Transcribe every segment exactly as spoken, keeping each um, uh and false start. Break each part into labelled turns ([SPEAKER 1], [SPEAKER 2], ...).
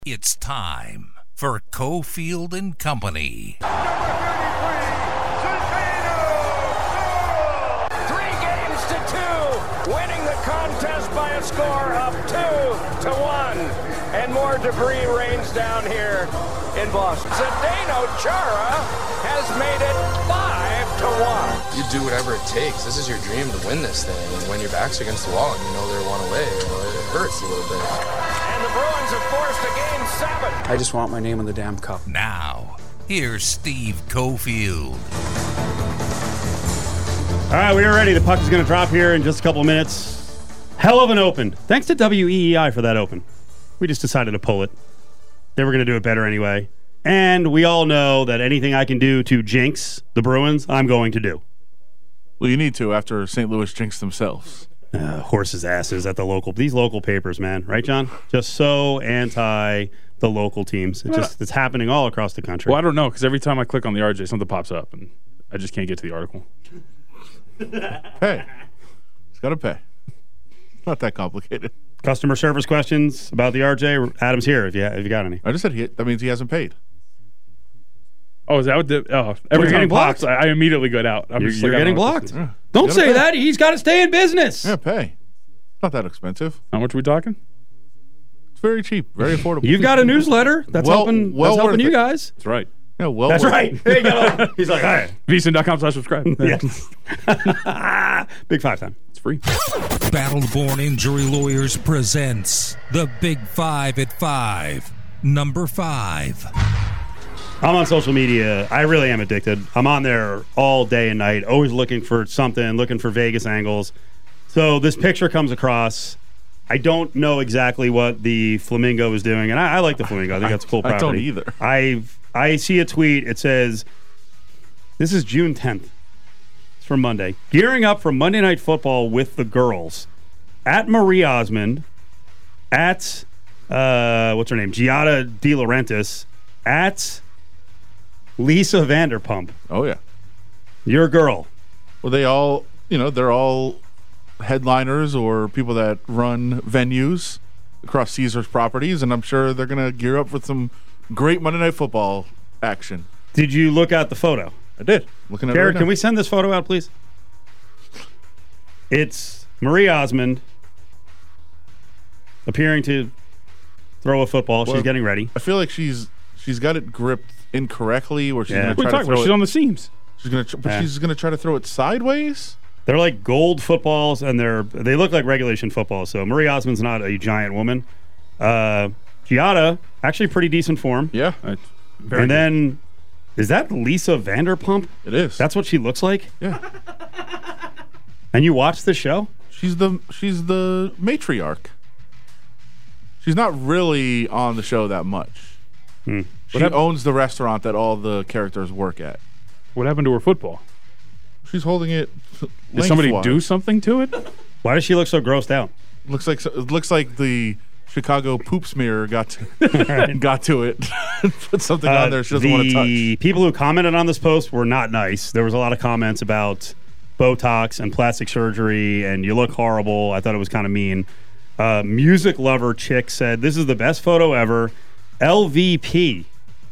[SPEAKER 1] It's time for Cofield and Company.
[SPEAKER 2] Three games to two, winning the contest by a score of two to one. And more debris rains down here in Boston. Zdeno Chara has made it five to one.
[SPEAKER 3] You do whatever it takes. This is your dream to win this thing. And when your back's against the wall and you know they're one away, you know, it hurts a little bit.
[SPEAKER 2] And the Bruins have forced a game seven.
[SPEAKER 4] I just want my name in the damn cup.
[SPEAKER 1] Now, here's Steve Cofield.
[SPEAKER 5] All right, we are ready. The puck is going to drop here in just a couple of minutes. Hell of an open. Thanks to W E E I for that open. We just decided to pull it. They were going to do it better anyway. And we all know that anything I can do to jinx the Bruins, I'm going to do.
[SPEAKER 6] Well, you need to after Saint Louis jinxed themselves.
[SPEAKER 5] Uh, horses' asses at the local, these local papers, man. Right, John? Just so anti the local teams. It just, it's happening all across the country.
[SPEAKER 7] Well, I don't know, because every time I click on the R J, something pops up, and I just can't get to the article.
[SPEAKER 6] Pay. It's got to pay. It's not that complicated.
[SPEAKER 5] Customer service questions about the R J. Adam's here if you, if you got any.
[SPEAKER 6] I just said he, that means he hasn't paid.
[SPEAKER 7] Oh, is that what the... Oh, every
[SPEAKER 5] You're
[SPEAKER 7] time
[SPEAKER 5] getting
[SPEAKER 7] it pops,
[SPEAKER 5] blocked.
[SPEAKER 7] I, I immediately go out. I'm
[SPEAKER 5] You're,
[SPEAKER 7] just
[SPEAKER 5] you're
[SPEAKER 7] like, I
[SPEAKER 5] getting
[SPEAKER 7] don't know what
[SPEAKER 5] blocked.
[SPEAKER 7] this is.
[SPEAKER 6] Yeah.
[SPEAKER 5] Don't
[SPEAKER 6] Gotta
[SPEAKER 5] say
[SPEAKER 6] pay.
[SPEAKER 5] that. He's got to stay in business.
[SPEAKER 6] Yeah, pay. Not that expensive.
[SPEAKER 7] How much are we talking?
[SPEAKER 6] It's very cheap, very affordable.
[SPEAKER 5] You've got a newsletter that's
[SPEAKER 6] Well-
[SPEAKER 5] helping,
[SPEAKER 6] well
[SPEAKER 5] that's helping
[SPEAKER 6] worth
[SPEAKER 5] you
[SPEAKER 6] it.
[SPEAKER 5] guys.
[SPEAKER 7] That's right.
[SPEAKER 6] Yeah, well,
[SPEAKER 5] That's
[SPEAKER 6] worth
[SPEAKER 5] right.
[SPEAKER 6] it.
[SPEAKER 5] There you go. He's like, all right.
[SPEAKER 7] V S I N dot com slash subscribe.
[SPEAKER 5] Yes. Big five time.
[SPEAKER 7] It's free.
[SPEAKER 1] Battleborn Injury Lawyers presents The Big Five at Five. Number five.
[SPEAKER 5] I'm on social media. I really am addicted. I'm on there all day and night, always looking for something, looking for Vegas angles. So this picture comes across. I don't know exactly what the flamingo is doing, and I, I like the flamingo. I think that's a cool
[SPEAKER 6] I
[SPEAKER 5] property.
[SPEAKER 6] don't either.
[SPEAKER 5] I I see a tweet. It says, this is June tenth. It's from Monday. Gearing up for Monday Night Football with the girls. At Marie Osmond. At, uh, what's her name? Giada De Laurentiis. At Lisa Vanderpump.
[SPEAKER 6] Oh, yeah.
[SPEAKER 5] Your girl.
[SPEAKER 6] Well, they all, you know, they're all headliners or people that run venues across Caesars properties, and I'm sure they're going to gear up with some great Monday Night Football action.
[SPEAKER 5] Did you look at the photo?
[SPEAKER 6] I did. Looking at it
[SPEAKER 5] Jared,
[SPEAKER 6] right
[SPEAKER 5] can
[SPEAKER 6] now.
[SPEAKER 5] we send this photo out, please? It's Marie Osmond appearing to throw a football.
[SPEAKER 6] Well,
[SPEAKER 5] She's getting ready.
[SPEAKER 6] I feel like she's she's got it gripped incorrectly, or she's
[SPEAKER 5] Yeah.
[SPEAKER 6] going
[SPEAKER 7] What
[SPEAKER 6] to
[SPEAKER 7] are you
[SPEAKER 6] try
[SPEAKER 7] talking
[SPEAKER 6] to
[SPEAKER 7] about?
[SPEAKER 6] throw
[SPEAKER 7] She's
[SPEAKER 6] it.
[SPEAKER 7] on the seams.
[SPEAKER 6] She's going to, but
[SPEAKER 5] Yeah.
[SPEAKER 6] she's going to try to throw it sideways.
[SPEAKER 5] They're like gold footballs, and they're they look like regulation footballs. So Marie Osmond's not a giant woman. Uh, Giada, actually pretty decent form.
[SPEAKER 6] Yeah,
[SPEAKER 7] Uh, very
[SPEAKER 5] and
[SPEAKER 7] good.
[SPEAKER 5] then, is that Lisa Vanderpump?
[SPEAKER 6] it is.
[SPEAKER 5] That's what she looks like?
[SPEAKER 6] yeah.
[SPEAKER 5] And you watch the show?
[SPEAKER 6] She's the she's the matriarch. She's not really on the show that much.
[SPEAKER 5] Hmm.
[SPEAKER 6] She
[SPEAKER 7] happened-
[SPEAKER 6] owns the restaurant that all the characters work at.
[SPEAKER 7] What happened to her football?
[SPEAKER 6] She's holding it.
[SPEAKER 7] Did somebody
[SPEAKER 6] lengthwise.
[SPEAKER 7] do something to it?
[SPEAKER 5] Why does she look so grossed out?
[SPEAKER 6] Looks like it looks like the Chicago poop smear got to got to it. Put something
[SPEAKER 5] Uh,
[SPEAKER 6] on there she doesn't
[SPEAKER 5] the
[SPEAKER 6] want to touch.
[SPEAKER 5] people who commented on this post were not nice. There was a lot of comments about Botox and plastic surgery, and you look horrible. I thought it was kind of mean. Uh, music lover chick said, this is the best photo ever. L V P.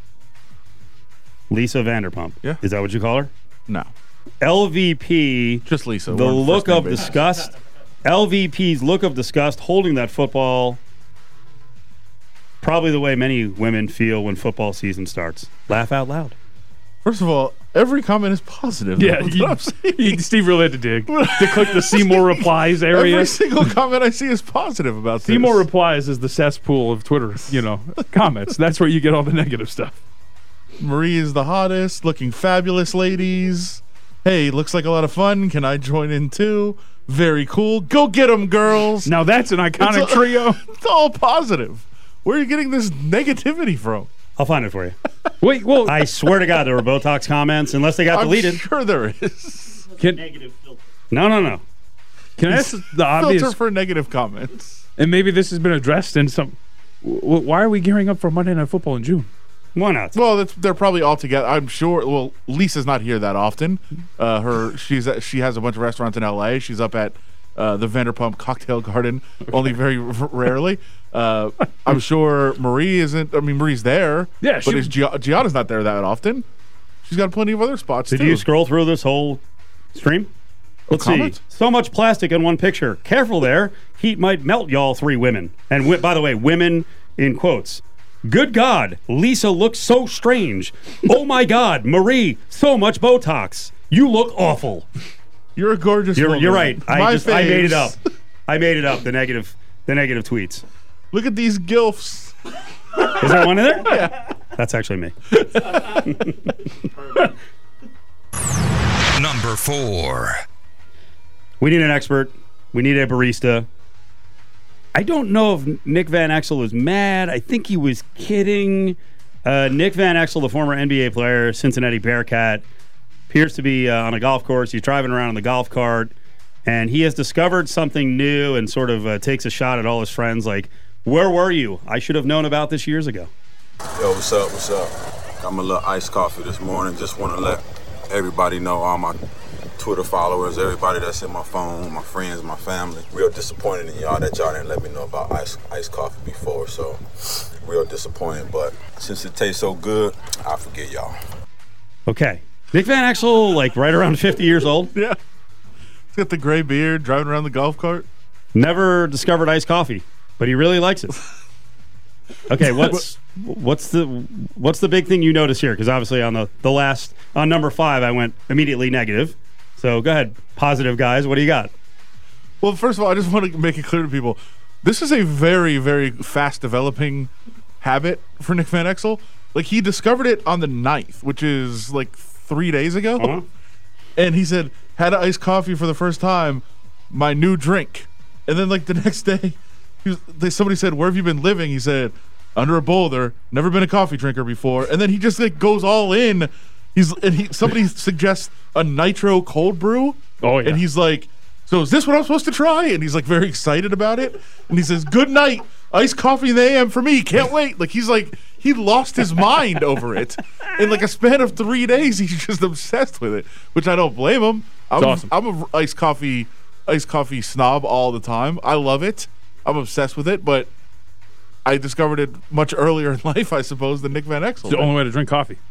[SPEAKER 5] Lisa Vanderpump.
[SPEAKER 6] Yeah.
[SPEAKER 5] Is that what you call her?
[SPEAKER 6] No,
[SPEAKER 5] L V P.
[SPEAKER 6] just Lisa.
[SPEAKER 5] The
[SPEAKER 6] We're on
[SPEAKER 5] look
[SPEAKER 6] first name
[SPEAKER 5] of
[SPEAKER 6] basis.
[SPEAKER 5] disgust. L V P's look of disgust holding that football. Probably the way many women feel when football season starts. Laugh out loud.
[SPEAKER 6] First of all, every comment is positive.
[SPEAKER 7] Yeah,
[SPEAKER 6] That's
[SPEAKER 7] you-
[SPEAKER 6] what I'm saying.
[SPEAKER 7] He- Steve really had to dig to click the see more replies area.
[SPEAKER 6] Every single comment I see is positive about
[SPEAKER 7] See
[SPEAKER 6] this.
[SPEAKER 7] more replies is the cesspool of Twitter, you know, comments. That's where you get all the negative stuff.
[SPEAKER 6] Marie is the hottest, looking fabulous, ladies. Hey, looks like a lot of fun. Can I join in too? Very cool. Go get them, girls.
[SPEAKER 7] Now that's an iconic
[SPEAKER 6] It's a-
[SPEAKER 7] trio.
[SPEAKER 6] It's all positive. Where are you getting this negativity from?
[SPEAKER 5] I'll find it for you.
[SPEAKER 7] Wait, well,
[SPEAKER 5] I swear to God, there were Botox comments, unless they got
[SPEAKER 6] I'm
[SPEAKER 5] deleted.
[SPEAKER 6] sure there is.
[SPEAKER 7] can,
[SPEAKER 5] No, no, no.
[SPEAKER 7] can I ask the obvious?
[SPEAKER 6] Filter for negative comments.
[SPEAKER 7] And maybe this has been addressed in some. W- why are we gearing up for Monday Night Football in June?
[SPEAKER 5] Why not?
[SPEAKER 6] Well, that's, they're probably all together. I'm sure. Well, Lisa's not here that often. Uh, her she's she has a bunch of restaurants in L A. She's up at uh, the Vanderpump Cocktail Garden, only very r- rarely. Uh, I'm sure Marie isn't. I mean, Marie's there.
[SPEAKER 7] Yeah,
[SPEAKER 6] but
[SPEAKER 7] she-
[SPEAKER 6] is Gia- Gianna's not there that often. She's got plenty of other spots.
[SPEAKER 5] Did
[SPEAKER 6] too.
[SPEAKER 5] you scroll through this whole stream? Let's
[SPEAKER 6] comments?
[SPEAKER 5] see. So much plastic in one picture. Careful there. Heat might melt y'all three women. And wi- by the way, women in quotes. Good God, Lisa looks so strange. Oh my God, Marie, so much Botox. You look awful.
[SPEAKER 6] You're a gorgeous
[SPEAKER 5] You're,
[SPEAKER 6] woman.
[SPEAKER 5] you're right. I
[SPEAKER 6] My
[SPEAKER 5] just I made it up.
[SPEAKER 6] faves.
[SPEAKER 5] I made it up. The negative, the negative tweets.
[SPEAKER 6] Look at these gilfs.
[SPEAKER 5] Is there one in there? Yeah. That's actually me.
[SPEAKER 1] Number four.
[SPEAKER 5] We need an expert. We need a barista. I don't know if Nick Van Exel was mad. I think he was kidding. Uh, Nick Van Exel, the former N B A player, Cincinnati Bearcat, appears to be uh, on a golf course. He's driving around in the golf cart, and he has discovered something new and sort of uh, takes a shot at all his friends like, where were you? I should have known about this years ago.
[SPEAKER 8] Yo, what's up, what's up? Got my little iced coffee this morning. Just want to let everybody know, all my Twitter followers, everybody that's in my phone, my friends, my family. Real disappointed in y'all that y'all didn't let me know about ice, iced coffee before, so real disappointed. But since it tastes so good, I forget y'all.
[SPEAKER 5] Okay. Nick Van Exel, like right around fifty years old,
[SPEAKER 6] Yeah. He's got the gray beard, driving around the golf cart.
[SPEAKER 5] never discovered iced coffee, but he really likes it. Okay, what's what's the what's the big thing you notice here? Because obviously on the, the last on number five, I went immediately negative. So go ahead, positive guys. What do you got?
[SPEAKER 6] Well, first of all, I just want to make it clear to people, this is a very, very fast developing habit for Nick Van Exel. Like, he discovered it on the ninth, which is like three days ago.
[SPEAKER 5] Uh-huh.
[SPEAKER 6] And he said, had an iced coffee for the first time, my new drink. And then, like, the next day, he was, they, somebody said, where have you been living? He said, under a boulder, never been a coffee drinker before. And then he just, like, goes all in. He's and he somebody suggests a nitro cold brew.
[SPEAKER 7] Oh, yeah.
[SPEAKER 6] And he's like, so is this what I'm supposed to try? And he's like very excited about it. And he says, good night. Iced coffee in the A M for me. Can't wait. Like, he's like, he lost his mind over it. In like a span of three days, he's just obsessed with it, which I don't blame him. I'm,
[SPEAKER 7] awesome.
[SPEAKER 6] I'm a iced coffee, iced coffee snob all the time. I love it. I'm obsessed with it, but I discovered it much earlier in life, I suppose, than Nick Van Exel.
[SPEAKER 7] It's the only way to drink coffee.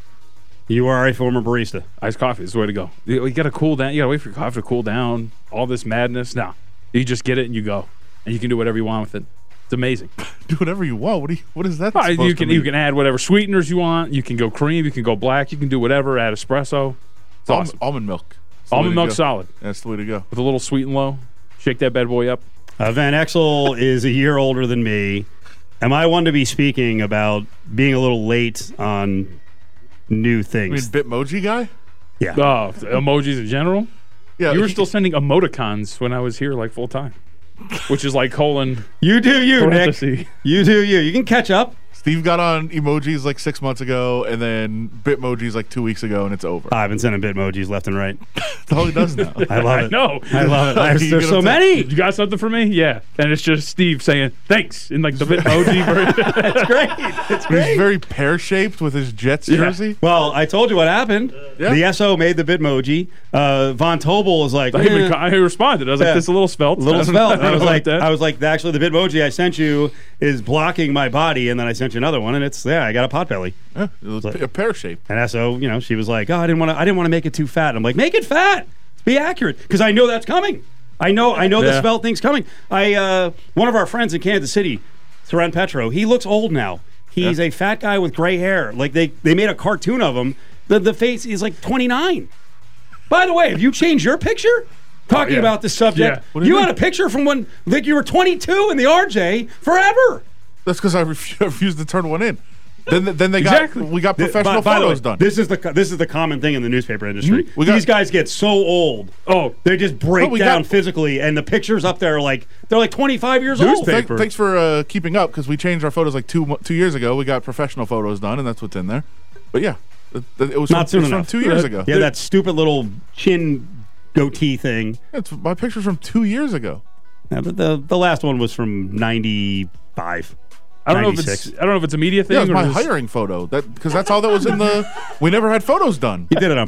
[SPEAKER 5] You are a former barista.
[SPEAKER 7] Iced coffee is the way to go. You, you got to cool down. You got to wait for your coffee to cool down. All this madness. No. You just get it and you go. And you can do whatever you want with it. It's amazing.
[SPEAKER 6] Do whatever you want. What do you, what is that?
[SPEAKER 7] Uh,
[SPEAKER 6] supposed
[SPEAKER 7] you
[SPEAKER 6] to
[SPEAKER 7] can
[SPEAKER 6] mean?
[SPEAKER 7] you can add whatever sweeteners you want. You can go cream. You can go black. You can do whatever. Add espresso. It's
[SPEAKER 6] Alm-
[SPEAKER 7] awesome.
[SPEAKER 6] almond milk. That's the way
[SPEAKER 7] Almond
[SPEAKER 6] to
[SPEAKER 7] milk's
[SPEAKER 6] go.
[SPEAKER 7] solid
[SPEAKER 6] That's the way to go.
[SPEAKER 7] with a little sweet and low. Shake that bad boy up.
[SPEAKER 5] Uh, Van Exel is a year older than me. Am I one to be speaking about being a little late on new
[SPEAKER 6] I mean,
[SPEAKER 5] things?
[SPEAKER 6] Bitmoji guy?
[SPEAKER 5] yeah.
[SPEAKER 7] Oh, emojis in general.
[SPEAKER 6] Yeah.
[SPEAKER 7] You were
[SPEAKER 6] he-
[SPEAKER 7] still sending emoticons when I was here, like full time, which is like colon
[SPEAKER 5] You do you, Nick.
[SPEAKER 7] parenthesis.
[SPEAKER 5] You do you. You can catch up.
[SPEAKER 6] Steve got on emojis like six months ago, and then Bitmojis like two weeks ago, and it's over.
[SPEAKER 5] I've been sending Bitmojis left and right.
[SPEAKER 6] That's all he does now.
[SPEAKER 5] I love it.
[SPEAKER 7] No,
[SPEAKER 5] I love it. I,
[SPEAKER 6] You
[SPEAKER 5] there's
[SPEAKER 6] get
[SPEAKER 5] so
[SPEAKER 6] upset.
[SPEAKER 5] many.
[SPEAKER 7] You got something for me? Yeah. And it's just Steve saying thanks in like the Bitmoji version.
[SPEAKER 5] It's great. It's
[SPEAKER 6] He's
[SPEAKER 5] great.
[SPEAKER 6] very pear-shaped with his Jets
[SPEAKER 7] Yeah.
[SPEAKER 6] jersey.
[SPEAKER 5] Well, I told you what happened.
[SPEAKER 6] Yeah.
[SPEAKER 5] The S O made the Bitmoji. Uh, Von Tobel was like,
[SPEAKER 7] I, even,
[SPEAKER 5] eh,
[SPEAKER 7] I responded. I was
[SPEAKER 5] Yeah.
[SPEAKER 7] like, this is a little svelte.
[SPEAKER 5] little
[SPEAKER 7] I don't-
[SPEAKER 5] svelte.
[SPEAKER 7] don't
[SPEAKER 5] I was
[SPEAKER 7] know
[SPEAKER 5] like,
[SPEAKER 7] about that.
[SPEAKER 5] I was like, actually, the Bitmoji I sent you is blocking my body, and then I sent you another one, and it's yeah, I got a pot belly.
[SPEAKER 6] Yeah, it was a pear-shaped.
[SPEAKER 5] And S O, you know, she was like, oh, I didn't want to, I didn't want to make it too fat. I'm like, make it fat. Be accurate, because I know that's coming. I know, I know the
[SPEAKER 7] Yeah.
[SPEAKER 5] svelte thing's coming. I, uh, one of our friends in Kansas City, Saran Petro, he looks old now. He's
[SPEAKER 6] Yeah.
[SPEAKER 5] a fat guy with gray hair. Like they, they made a cartoon of him. The the face is like twenty-nine. By the way, have you changed your picture? Talking
[SPEAKER 7] yeah.
[SPEAKER 5] about this subject,
[SPEAKER 7] Yeah.
[SPEAKER 6] What do you
[SPEAKER 5] you
[SPEAKER 6] mean?
[SPEAKER 5] had a picture from when like you were twenty-two in the R J forever.
[SPEAKER 6] That's because I ref- refused to turn one in. Then, then they
[SPEAKER 7] Exactly.
[SPEAKER 6] got we got
[SPEAKER 5] Th-
[SPEAKER 6] professional
[SPEAKER 5] by- by the
[SPEAKER 6] photos
[SPEAKER 5] way,
[SPEAKER 6] done.
[SPEAKER 5] This is the co- this is the common thing in the newspaper industry.
[SPEAKER 6] We got-
[SPEAKER 5] These guys get so old.
[SPEAKER 7] Oh,
[SPEAKER 5] They just break
[SPEAKER 6] No, we
[SPEAKER 5] down
[SPEAKER 6] got-
[SPEAKER 5] physically, and the pictures up there are like they're like twenty-five years old.
[SPEAKER 7] Newspaper.
[SPEAKER 6] Thank- thanks for uh, keeping up, because we changed our photos like two mo- two years ago. We got professional photos done, and that's what's in there. But yeah, it, it was,
[SPEAKER 5] Not
[SPEAKER 6] from,
[SPEAKER 5] soon
[SPEAKER 6] it was from
[SPEAKER 5] enough.
[SPEAKER 6] two years ago.
[SPEAKER 5] Yeah, that stupid little chin goatee thing.
[SPEAKER 6] It's, my picture's from two years ago.
[SPEAKER 5] Yeah, but the the last one was from ninety-five.
[SPEAKER 7] I don't know if
[SPEAKER 5] ninety-six.
[SPEAKER 7] it's I don't know if it's a media thing
[SPEAKER 6] Yeah, it was
[SPEAKER 7] or
[SPEAKER 6] my
[SPEAKER 7] just-
[SPEAKER 6] hiring photo. That because that's all that was in the. We never had photos done.
[SPEAKER 5] He did it on purpose.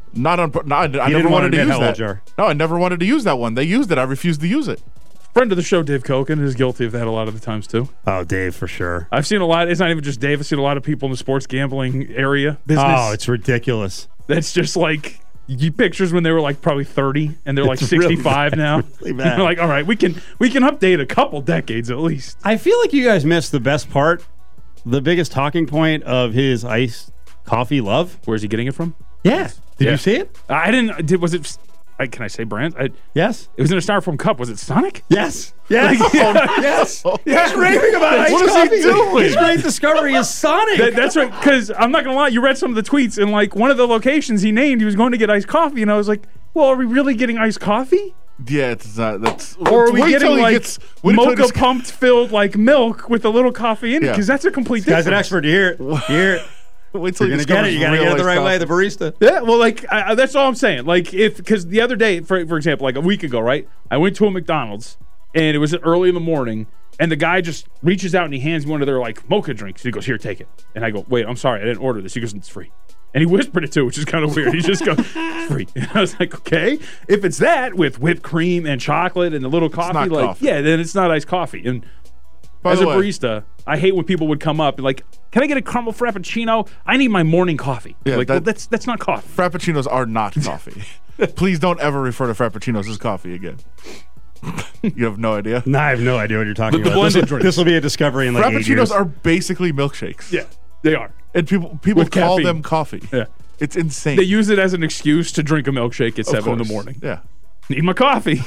[SPEAKER 6] Not on. No, I, I never
[SPEAKER 5] didn't
[SPEAKER 6] wanted
[SPEAKER 5] want to
[SPEAKER 6] to
[SPEAKER 5] admit
[SPEAKER 6] use
[SPEAKER 5] how
[SPEAKER 6] that.
[SPEAKER 5] old you are.
[SPEAKER 6] No, I never wanted to use that one. They used it. I refused to use it.
[SPEAKER 7] Friend of the show, Dave Koken, is guilty of that a lot of the times too.
[SPEAKER 5] Oh, Dave, for sure.
[SPEAKER 7] I've seen a lot. It's not even just Dave. I've seen a lot of people in the sports gambling area business.
[SPEAKER 5] Oh, it's ridiculous.
[SPEAKER 7] That's just like you pictures when they were like probably thirty and they're like
[SPEAKER 5] It's really
[SPEAKER 7] sixty-five
[SPEAKER 5] bad.
[SPEAKER 7] now.
[SPEAKER 5] Really bad.
[SPEAKER 7] You're like, all right, we can we can update a couple decades at least.
[SPEAKER 5] I feel like you guys missed the best part, the biggest talking point of his iced coffee love.
[SPEAKER 7] Where's he getting it from?
[SPEAKER 5] Yeah. Did
[SPEAKER 7] Yeah.
[SPEAKER 5] you see it?
[SPEAKER 7] I didn't. Did was it? I, can I say brand? I,
[SPEAKER 5] Yes.
[SPEAKER 7] it was in a styrofoam cup. Was it Sonic?
[SPEAKER 5] Yes. Yes.
[SPEAKER 7] Like, yeah.
[SPEAKER 5] Yes.
[SPEAKER 7] Yeah.
[SPEAKER 5] He's raving about iced
[SPEAKER 6] What is
[SPEAKER 5] coffee.
[SPEAKER 6] he doing?
[SPEAKER 5] His great discovery is Sonic.
[SPEAKER 7] That, that's right. Because I'm not gonna lie, you read some of the tweets, and like one of the locations he named, he was going to get iced coffee, and I was like, well, are we really getting iced coffee?
[SPEAKER 6] Yeah, it's not. That's.
[SPEAKER 7] Or are we
[SPEAKER 6] wait till
[SPEAKER 7] getting
[SPEAKER 6] he
[SPEAKER 7] like
[SPEAKER 6] gets- wait till he
[SPEAKER 7] mocha
[SPEAKER 6] gets-
[SPEAKER 7] pumped filled like milk with a little coffee in it?
[SPEAKER 6] Yeah.
[SPEAKER 7] Because that's a complete
[SPEAKER 5] Guy's
[SPEAKER 7] difference.
[SPEAKER 5] an expert. You hear it. You hear it.
[SPEAKER 6] Wait till
[SPEAKER 5] You're
[SPEAKER 6] he
[SPEAKER 5] going to get it.
[SPEAKER 6] discovers
[SPEAKER 5] You got to
[SPEAKER 6] real
[SPEAKER 5] get it the
[SPEAKER 6] iced
[SPEAKER 5] right way, the
[SPEAKER 6] coffee.
[SPEAKER 5] barista.
[SPEAKER 7] Yeah, well, like I, I- that's all I'm saying. Like if because the other day, for for example, like a week ago, right? I went to a McDonald's and it was early in the morning, and the guy just reaches out and he hands me one of their like mocha drinks. He goes, "Here, take it." And I go, "Wait, I'm sorry, I didn't order this." He goes, "It's free." And he whispered it too, which is kind of weird. He just goes, "Free." And I was like, "Okay, if it's that with whipped cream and chocolate and a little coffee,
[SPEAKER 6] not
[SPEAKER 7] like
[SPEAKER 6] coffee.
[SPEAKER 7] yeah, then it's not iced coffee." And
[SPEAKER 6] By
[SPEAKER 7] as
[SPEAKER 6] the
[SPEAKER 7] a
[SPEAKER 6] way-
[SPEAKER 7] barista, I hate when people would come up and like, "Can I get a caramel frappuccino? I need my morning coffee."
[SPEAKER 6] Yeah,
[SPEAKER 7] like,
[SPEAKER 6] that-
[SPEAKER 7] well, that's that's not coffee.
[SPEAKER 6] Frappuccinos are not coffee. Please don't ever refer to Frappuccinos as coffee again. You have no idea.
[SPEAKER 5] No, I have no idea what you're talking
[SPEAKER 7] The- the
[SPEAKER 5] about. This
[SPEAKER 7] blended
[SPEAKER 5] will,
[SPEAKER 7] drinks.
[SPEAKER 5] this will be a discovery in like eight
[SPEAKER 6] Frappuccinos
[SPEAKER 5] years.
[SPEAKER 6] are basically milkshakes.
[SPEAKER 7] Yeah, they are.
[SPEAKER 6] And people people
[SPEAKER 7] With
[SPEAKER 6] call
[SPEAKER 7] caffeine.
[SPEAKER 6] them coffee.
[SPEAKER 7] Yeah.
[SPEAKER 6] It's insane.
[SPEAKER 7] They use it as an excuse to drink a milkshake at
[SPEAKER 6] Of
[SPEAKER 7] seven in the
[SPEAKER 6] course.
[SPEAKER 7] morning.
[SPEAKER 6] Yeah.
[SPEAKER 7] Need my coffee.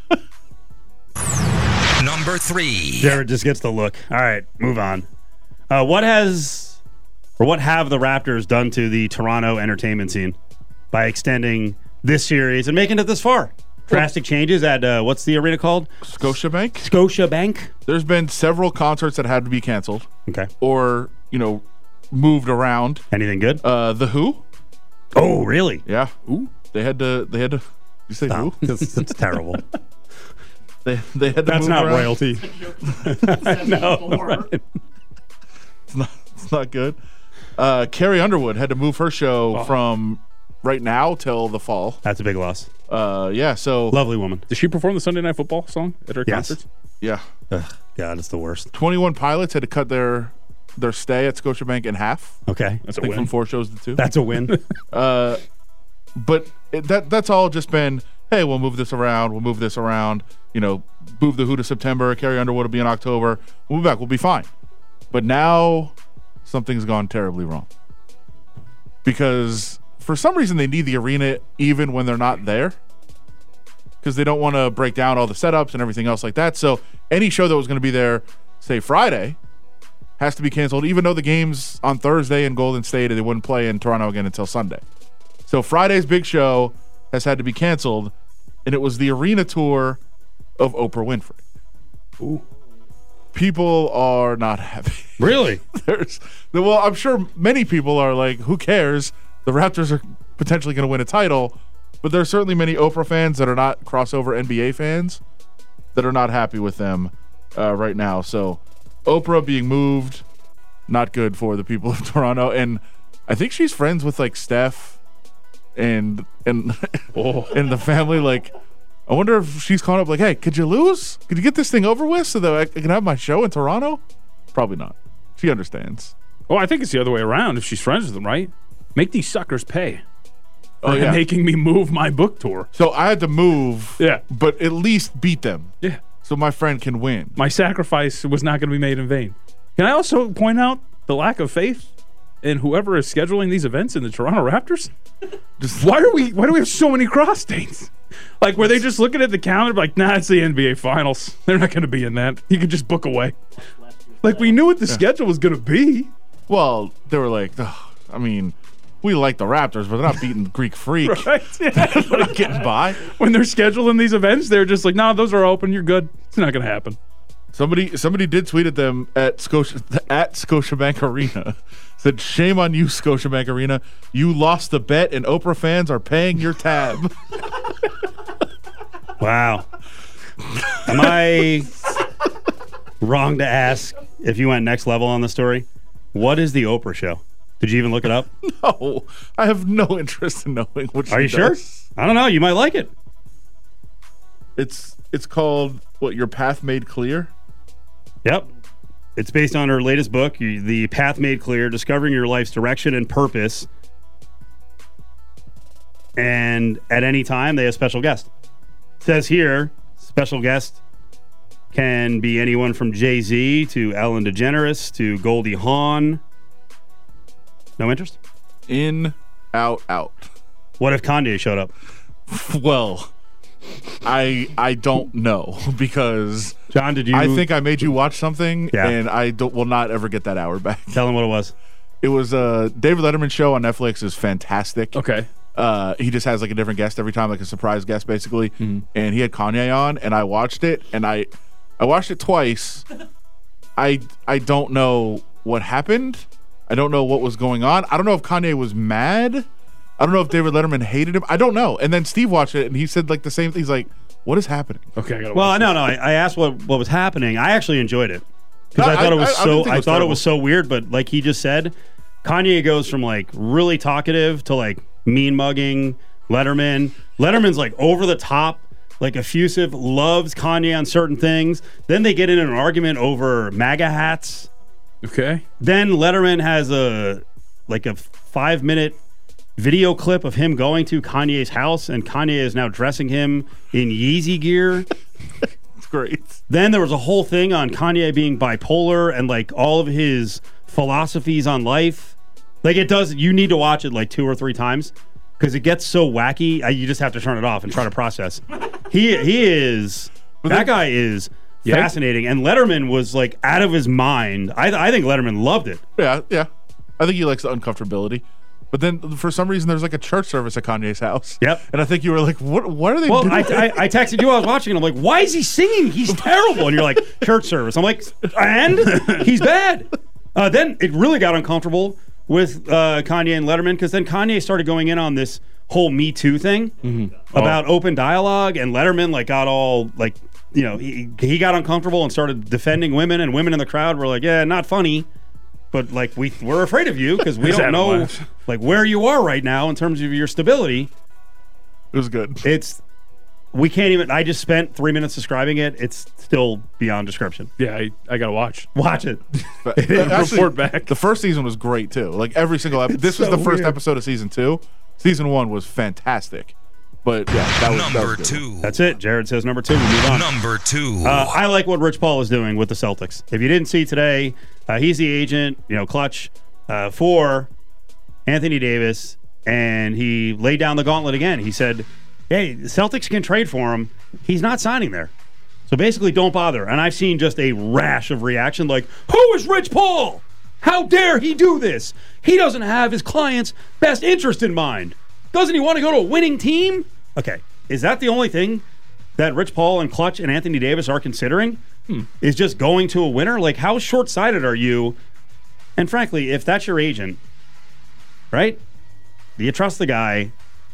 [SPEAKER 1] Number three.
[SPEAKER 5] Jared just gets the look. All right, move on. Uh, what has or what have the Raptors done to the Toronto entertainment scene by extending this series and making it this far? Drastic changes at uh, what's the arena called?
[SPEAKER 6] Scotiabank.
[SPEAKER 5] Scotiabank.
[SPEAKER 6] There's been several concerts that had to be canceled
[SPEAKER 5] Okay.
[SPEAKER 6] or, you know, moved around.
[SPEAKER 5] Anything good?
[SPEAKER 6] Uh, the Who?
[SPEAKER 5] Oh, really?
[SPEAKER 6] Yeah. Who? They had to they had to you say
[SPEAKER 5] Oh,
[SPEAKER 6] who?
[SPEAKER 5] that's, that's terrible.
[SPEAKER 6] They they had to
[SPEAKER 5] That's
[SPEAKER 6] move
[SPEAKER 5] not
[SPEAKER 6] around.
[SPEAKER 5] royalty. No, right.
[SPEAKER 6] It's not it's not good. Uh, Carrie Underwood had to move her show
[SPEAKER 5] Oh.
[SPEAKER 6] from right now till the fall.
[SPEAKER 5] That's a big loss.
[SPEAKER 6] Uh, yeah, so
[SPEAKER 5] Lovely woman.
[SPEAKER 7] Does she perform the Sunday Night Football song at her
[SPEAKER 5] Yes.
[SPEAKER 7] concerts?
[SPEAKER 6] yeah.
[SPEAKER 5] Ugh, God, it's the worst.
[SPEAKER 6] twenty-one Pilots had to cut their their stay at Scotiabank in half.
[SPEAKER 5] Okay,
[SPEAKER 7] That's
[SPEAKER 6] I
[SPEAKER 7] a
[SPEAKER 6] think
[SPEAKER 7] win.
[SPEAKER 6] from four shows to two.
[SPEAKER 5] that's a win.
[SPEAKER 6] Uh, but it, that that's all just been, hey, we'll move this around, we'll move this around, you know, move the Who to September, Carrie Underwood will be in October, we'll be back, we'll be fine. But now something's gone terribly wrong. Because for some reason they need the arena even when they're not there. Because they don't want to break down all the setups and everything else like that. So any show that was going to be there, say Friday, has to be canceled, even though the game's on Thursday in Golden State and they wouldn't play in Toronto again until Sunday. So Friday's big show has had to be canceled, and it was the arena tour of Oprah Winfrey.
[SPEAKER 7] Ooh.
[SPEAKER 6] People are not happy.
[SPEAKER 5] Really?
[SPEAKER 6] There's, well, I'm sure many people are like, who cares? The Raptors are potentially going to win a title, but there are certainly many Oprah fans that are not crossover N B A fans that are not happy with them uh, right now. So Oprah being moved, not good for the people of Toronto. And I think she's friends with like Steph and and
[SPEAKER 7] Oh.
[SPEAKER 6] and the family. Like, I wonder if she's calling up like, hey, could you lose? Could you get this thing over with so that I can have my show in Toronto? Probably not. She understands.
[SPEAKER 7] Oh, I think it's the other way around. If she's friends with them, right? Make these suckers pay for
[SPEAKER 6] Oh, yeah.
[SPEAKER 7] making me move my book tour.
[SPEAKER 6] So I had to move,
[SPEAKER 7] Yeah.
[SPEAKER 6] but at least beat them
[SPEAKER 7] Yeah.
[SPEAKER 6] so my friend can win.
[SPEAKER 7] My sacrifice was not going to be made in vain. Can I also point out the lack of faith in whoever is scheduling these events in the Toronto Raptors?
[SPEAKER 6] Just
[SPEAKER 7] Why are we? Why do we have so many cross states? Like, were they just looking at the calendar, like, nah, it's the N B A Finals. They're not going to be in that. You could just book away. Like, we knew what the schedule was going to be.
[SPEAKER 6] well, they were like, "Ugh, I mean, we like the Raptors, but they're not beating Greek Freak.
[SPEAKER 7] Right? Yeah.
[SPEAKER 6] Like, getting by.
[SPEAKER 7] When they're scheduling these events, they're just like, nah, those are open. You're good. It's not going to happen.
[SPEAKER 6] Somebody somebody did tweet at them at Scotia at Scotiabank Arena. Said, shame on you, Scotiabank Arena. You lost the bet and Oprah fans are paying your tab.
[SPEAKER 5] Wow. Am I wrong to ask if you went next level on the story? What is the Oprah show? Did you even look it up?
[SPEAKER 6] No, I have no interest in knowing what she
[SPEAKER 5] Are you
[SPEAKER 6] does.
[SPEAKER 5] sure? I don't know. You might like it.
[SPEAKER 6] It's it's called what? Your Path Made Clear.
[SPEAKER 5] Yep. It's based on her latest book, The Path Made Clear, Discovering Your Life's Direction and Purpose. And at any time, they have special guests. It says here, special guest can be anyone from Jay-Z to Ellen DeGeneres to Goldie Hawn. No interest?
[SPEAKER 6] In, out, out.
[SPEAKER 5] What if Kanye showed up?
[SPEAKER 6] Well, I I don't know because
[SPEAKER 5] John, did you?
[SPEAKER 6] I think I made you watch something,
[SPEAKER 5] Yeah.
[SPEAKER 6] and I don't, will not ever get that hour back.
[SPEAKER 5] Tell him what it was.
[SPEAKER 6] It was a David Letterman show on Netflix. Is fantastic.
[SPEAKER 7] Okay.
[SPEAKER 6] Uh, he just has like a different guest every time, like a surprise guest, basically. Mm-hmm. And he had Kanye on, and I watched it, and I I watched it twice. I I don't know what happened. I don't know what was going on. I don't know if Kanye was mad. I don't know if David Letterman hated him. I don't know. And then Steve watched it, and he said like the same thing. He's like, "What is happening?"
[SPEAKER 7] Okay. I gotta
[SPEAKER 5] Well,
[SPEAKER 7] watch
[SPEAKER 5] no,
[SPEAKER 7] this.
[SPEAKER 5] no. I, I asked what, what was happening. I actually enjoyed it because
[SPEAKER 6] No,
[SPEAKER 5] I thought
[SPEAKER 6] I-
[SPEAKER 5] it was
[SPEAKER 6] I- I
[SPEAKER 5] so.
[SPEAKER 6] didn't think
[SPEAKER 5] I
[SPEAKER 6] it was
[SPEAKER 5] thought it
[SPEAKER 6] terrible.
[SPEAKER 5] was so weird. But like he just said, Kanye goes from like really talkative to like mean mugging Letterman. Letterman's like over the top, like effusive, loves Kanye on certain things. Then they get in an argument over MAGA hats.
[SPEAKER 7] Okay.
[SPEAKER 5] Then Letterman has a like a five minute video clip of him going to Kanye's house, and Kanye is now dressing him in Yeezy gear.
[SPEAKER 6] It's great.
[SPEAKER 5] Then there was a whole thing on Kanye being bipolar and like all of his philosophies on life. Like it does, you need to watch it like two or three times because it gets so wacky. I, you just have to turn it off and try to process. He he is that guy is
[SPEAKER 7] Yeah.
[SPEAKER 5] fascinating, and Letterman was like out of his mind. I I think Letterman loved it.
[SPEAKER 6] Yeah, yeah. I think he likes the uncomfortability. But then for some reason, there's like a church service at Kanye's house.
[SPEAKER 5] Yep.
[SPEAKER 6] And I think you were like, "What? What are they
[SPEAKER 5] Well,
[SPEAKER 6] doing?"
[SPEAKER 5] I, I, I texted you. I was watching. And I'm like, why is he singing? He's terrible. And you're like, church service. I'm like, and he's bad. Uh, then it really got uncomfortable with uh, Kanye and Letterman because then Kanye started going in on this whole Me Too thing about open dialogue, and Letterman like got all like, you know, he, he got uncomfortable and started defending women, and women in the crowd were like, yeah, not funny. But like we we're afraid of you because we don't know
[SPEAKER 7] Laugh.
[SPEAKER 5] like where you are right now in terms of your stability.
[SPEAKER 6] It was good.
[SPEAKER 5] It's we can't even. I just spent three minutes describing it. It's still beyond description.
[SPEAKER 7] Yeah, I, I gotta watch.
[SPEAKER 5] Watch it.
[SPEAKER 6] But actually,
[SPEAKER 7] Report back.
[SPEAKER 6] The first season was great too. Like every single episode. This was
[SPEAKER 5] so
[SPEAKER 6] the first
[SPEAKER 5] weird.
[SPEAKER 6] episode of season two. Season one was fantastic. But yeah, that was that
[SPEAKER 1] Number
[SPEAKER 6] was good.
[SPEAKER 1] two.
[SPEAKER 5] That's it. Jared says number two. We move on.
[SPEAKER 1] Number two.
[SPEAKER 5] Uh, I like what Rich Paul is doing with the Celtics. If you didn't see today, uh, he's the agent, you know, clutch uh, for Anthony Davis, and he laid down the gauntlet again. He said, "Hey, the Celtics can trade for him. He's not signing there, so basically, don't bother." And I've seen just a rash of reaction, like, "Who is Rich Paul? How dare he do this? He doesn't have his client's best interest in mind. Doesn't he want to go to a winning team?" Okay, is that the only thing that Rich Paul and Clutch and Anthony Davis are considering? Hmm. Is just going to a winner? Like, how short-sighted are you? And frankly, if that's your agent, right? Do you trust the guy?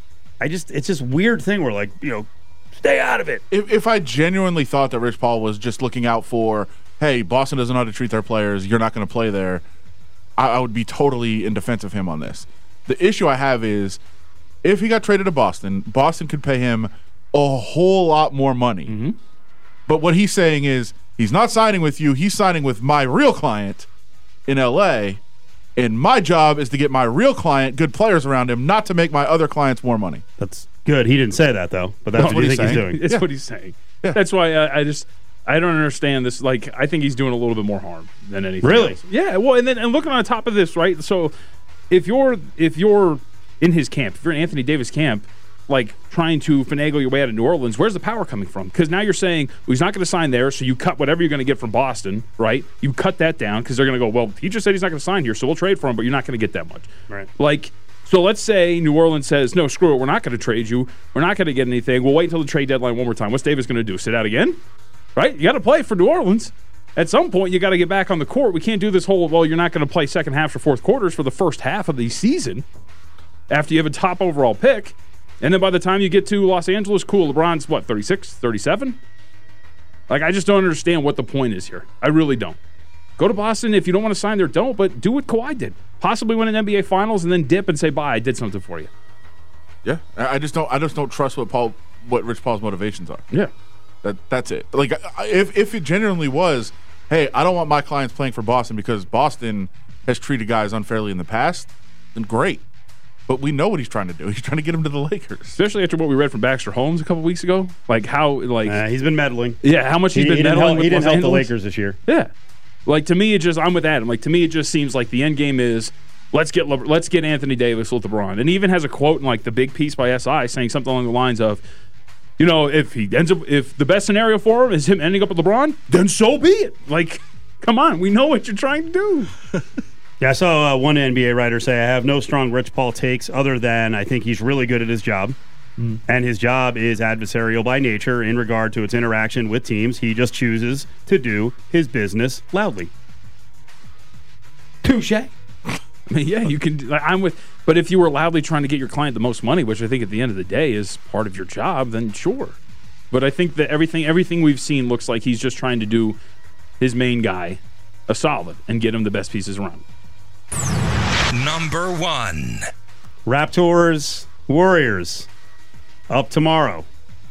[SPEAKER 5] I just, it's this weird thing where, like, you know, stay out of it.
[SPEAKER 6] If, if I genuinely thought that Rich Paul was just looking out for, hey, Boston doesn't know how to treat their players, you're not going to play there, I, I would be totally in defense of him on this. The issue I have is, if he got traded to Boston, Boston could pay him a whole lot more money.
[SPEAKER 5] Mm-hmm.
[SPEAKER 6] But what he's saying is, he's not signing with you, he's signing with my real client in L A, and my job is to get my real client good players around him, not to make my other clients more money.
[SPEAKER 5] That's good. He didn't say that, though, but that's
[SPEAKER 6] Well,
[SPEAKER 5] what you
[SPEAKER 6] what
[SPEAKER 5] think
[SPEAKER 6] he's
[SPEAKER 5] he's
[SPEAKER 6] saying.
[SPEAKER 5] doing.
[SPEAKER 7] It's
[SPEAKER 6] Yeah.
[SPEAKER 7] what he's saying.
[SPEAKER 6] Yeah.
[SPEAKER 7] That's why I, I just I don't understand this. Like, I think he's doing a little bit more harm than anything.
[SPEAKER 5] Really?
[SPEAKER 7] else. Yeah. Well, and then and looking on top of this, right? So if you're if you're in his camp, if you're in Anthony Davis camp, like trying to finagle your way out of New Orleans, where's the power coming from? Because now you're saying, well, he's not going to sign there, so you cut whatever you're going to get from Boston, right? You cut that down because they're going to go, well, he just said he's not going to sign here, so we'll trade for him, but you're not going to get that much.
[SPEAKER 5] Right.
[SPEAKER 7] Like, so let's say New Orleans says, no, screw it, we're not going to trade you. We're not going to get anything. We'll wait until the trade deadline one more time. What's Davis going to do? Sit out again? Right? You got to play for New Orleans. At some point, you got to get back on the court. We can't do this whole, well, you're not going to play second half or fourth quarters for the first half of the season after you have a top overall pick. And then by the time you get to Los Angeles, cool, LeBron's, what, thirty-six, thirty-seven? Like, I just don't understand what the point is here. I really don't. Go to Boston. If you don't want to sign there, don't. But do what Kawhi did. Possibly win an N B A Finals and then dip and say, bye, I did something for you.
[SPEAKER 6] Yeah. I just don't I just don't trust what Paul what Rich Paul's motivations are.
[SPEAKER 7] Yeah.
[SPEAKER 6] That That's it. Like, if, if it genuinely was, hey, I don't want my clients playing for Boston because Boston has treated guys unfairly in the past, then great. But we know what he's trying to do. He's trying to get him to the Lakers.
[SPEAKER 7] Especially after what we read from Baxter Holmes a couple weeks ago. Like how, like.
[SPEAKER 5] Uh, he's been meddling.
[SPEAKER 7] Yeah, how much he's
[SPEAKER 5] he,
[SPEAKER 7] been
[SPEAKER 5] he
[SPEAKER 7] meddling
[SPEAKER 5] help,
[SPEAKER 7] with
[SPEAKER 5] He didn't
[SPEAKER 7] Los
[SPEAKER 5] help the
[SPEAKER 7] Angeles.
[SPEAKER 5] Lakers this year.
[SPEAKER 7] Yeah. Like, to me, it just, I'm with Adam. Like, to me, it just seems like the end game is, let's get Le- let's get Anthony Davis with LeBron. And he even has a quote in, like, the big piece by S I saying something along the lines of, you know, if he ends up, if the best scenario for him is him ending up with LeBron, then so be it. Like, come on, we know what you're trying to do.
[SPEAKER 5] Yeah, I saw uh, one N B A writer say, I have no strong Rich Paul takes other than I think he's really good at his job. Mm. And his job is adversarial by nature in regard to its interaction with teams. He just chooses to do his business loudly. Touche.
[SPEAKER 7] I mean, yeah, you can. Like, I'm with, but if you were loudly trying to get your client the most money, which I think at the end of the day is part of your job, then sure. But I think that everything, everything we've seen looks like he's just trying to do his main guy a solid and get him the best pieces around.
[SPEAKER 1] Number one.
[SPEAKER 5] Raptors, Warriors, up tomorrow.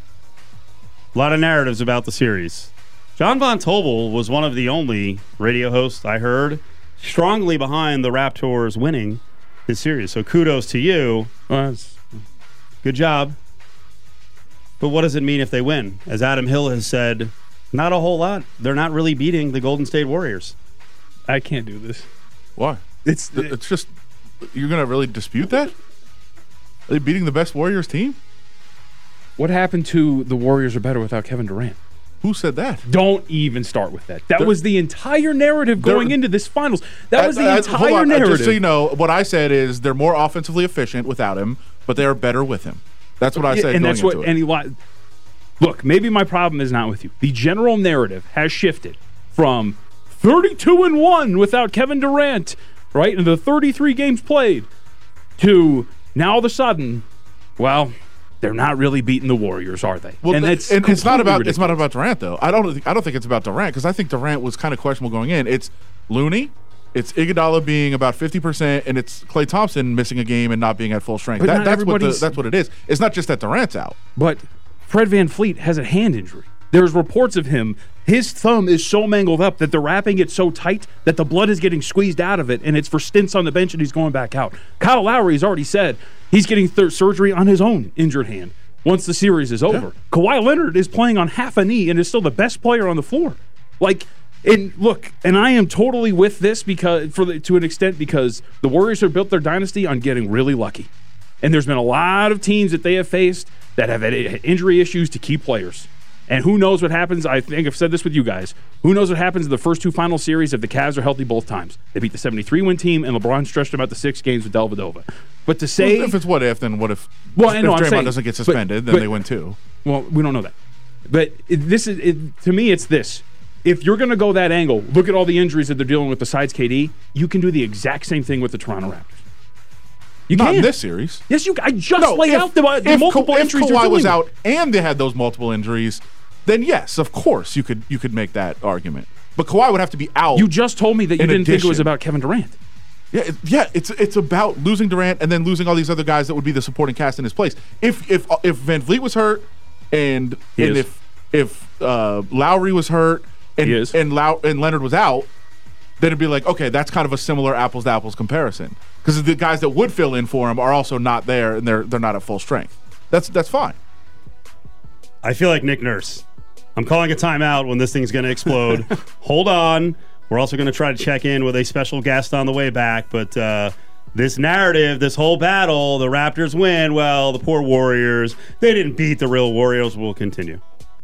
[SPEAKER 5] A lot of narratives about the series. John Von Tobel was one of the only radio hosts I heard strongly behind the Raptors winning this series. So kudos to you.
[SPEAKER 7] Well,
[SPEAKER 5] Good job. But what does it mean if they win? As Adam Hill has said, not a whole lot. They're not really beating the Golden State Warriors.
[SPEAKER 7] I can't do this.
[SPEAKER 6] Why?
[SPEAKER 7] It's
[SPEAKER 6] It's just, you're going to really dispute that? Are they beating the best Warriors team?
[SPEAKER 7] What happened to the Warriors are better without Kevin Durant?
[SPEAKER 6] Who said that?
[SPEAKER 7] Don't even start with that. That
[SPEAKER 6] They're-
[SPEAKER 7] was the entire narrative going into this finals. That was the
[SPEAKER 6] Uh, uh,
[SPEAKER 7] entire
[SPEAKER 6] hold on, uh,
[SPEAKER 7] narrative.
[SPEAKER 6] Just so you know, what I said is they're more offensively efficient without him, but they are better with him. That's what I
[SPEAKER 7] Yeah,
[SPEAKER 6] said
[SPEAKER 7] and
[SPEAKER 6] going
[SPEAKER 7] that's what
[SPEAKER 6] into it.
[SPEAKER 7] and he li- Look, maybe my problem is not with you. The general narrative has shifted from thirty-two and one without Kevin Durant, right, in the thirty-three games played, to now all of a sudden, well, they're not really beating the Warriors, are they?
[SPEAKER 6] Well,
[SPEAKER 7] and
[SPEAKER 6] th-
[SPEAKER 7] that's
[SPEAKER 6] and it's not
[SPEAKER 7] completely
[SPEAKER 6] about
[SPEAKER 7] ridiculous.
[SPEAKER 6] it's not about Durant though. I don't think, I don't think it's about Durant because I think Durant was kind of questionable going in. It's Looney, it's Iguodala being about fifty percent, and it's Klay Thompson missing a game and not being at full strength.
[SPEAKER 7] But
[SPEAKER 6] That,
[SPEAKER 7] not
[SPEAKER 6] that's what the,
[SPEAKER 7] everybody's-
[SPEAKER 6] that's what it is. It's not just that Durant's out.
[SPEAKER 7] But Fred VanVleet has a hand injury. There's reports of him. His thumb is so mangled up that they're wrapping it so tight that the blood is getting squeezed out of it, and it's for stints on the bench, and he's going back out. Kyle Lowry has already said he's getting th- surgery on his own injured hand once the series is over. Yeah. Kawhi Leonard is playing on half a knee and is still the best player on the floor. Like, and look, and I am totally with this because, for the, to an extent, because the Warriors have built their dynasty on getting really lucky. And there's been a lot of teams that they have faced that have had injury issues to key players. And who knows what happens? I think I've said this with you guys. Who knows what happens in the first two final series if the Cavs are healthy both times? They beat the seventy-three win team, and LeBron stretched them out to six games with Dellavedova. But to say...
[SPEAKER 6] Well, if it's what if, then what if,
[SPEAKER 7] well, I know,
[SPEAKER 6] if
[SPEAKER 7] I'm
[SPEAKER 6] Draymond
[SPEAKER 7] saying,
[SPEAKER 6] doesn't get
[SPEAKER 7] but-
[SPEAKER 6] suspended, then
[SPEAKER 7] but-
[SPEAKER 6] they win too.
[SPEAKER 7] Well, we don't know that. But it, this is it, to me, it's this. If you're going to go that angle, look at all the injuries that they're dealing with besides K D, you can do the exact same thing with the Toronto Raptors. You
[SPEAKER 6] Not
[SPEAKER 7] can.
[SPEAKER 6] in this series.
[SPEAKER 7] Yes, you. I just
[SPEAKER 6] No,
[SPEAKER 7] laid
[SPEAKER 6] if,
[SPEAKER 7] out the, the
[SPEAKER 6] if,
[SPEAKER 7] multiple
[SPEAKER 6] Ka- if
[SPEAKER 7] injuries they're
[SPEAKER 6] Kawhi was
[SPEAKER 7] dealing
[SPEAKER 6] out
[SPEAKER 7] with.
[SPEAKER 6] and they had those multiple injuries, then yes, of course you could you could make that argument. But Kawhi would have to be out.
[SPEAKER 7] You just told me that you
[SPEAKER 6] In
[SPEAKER 7] didn't think it was
[SPEAKER 6] addition.
[SPEAKER 7] about Kevin Durant.
[SPEAKER 6] Yeah, it, yeah, it's it's about losing Durant and then losing all these other guys that would be the supporting cast in his place. If if if Van Vliet was hurt, and
[SPEAKER 7] He
[SPEAKER 6] and
[SPEAKER 7] is.
[SPEAKER 6] if if uh, Lowry was hurt, and
[SPEAKER 7] He is.
[SPEAKER 6] and Low, and Leonard was out, then it'd be like, okay, that's kind of a similar apples to apples comparison because the guys that would fill in for him are also not there and they're they're not at full strength. That's that's fine.
[SPEAKER 5] I feel like Nick Nurse. I'm calling a timeout when this thing's going to explode. Hold on. We're also going to try to check in with a special guest on the way back. But uh, this narrative, this whole battle, the Raptors win. Well, the poor Warriors, they didn't beat the real Warriors. Will continue.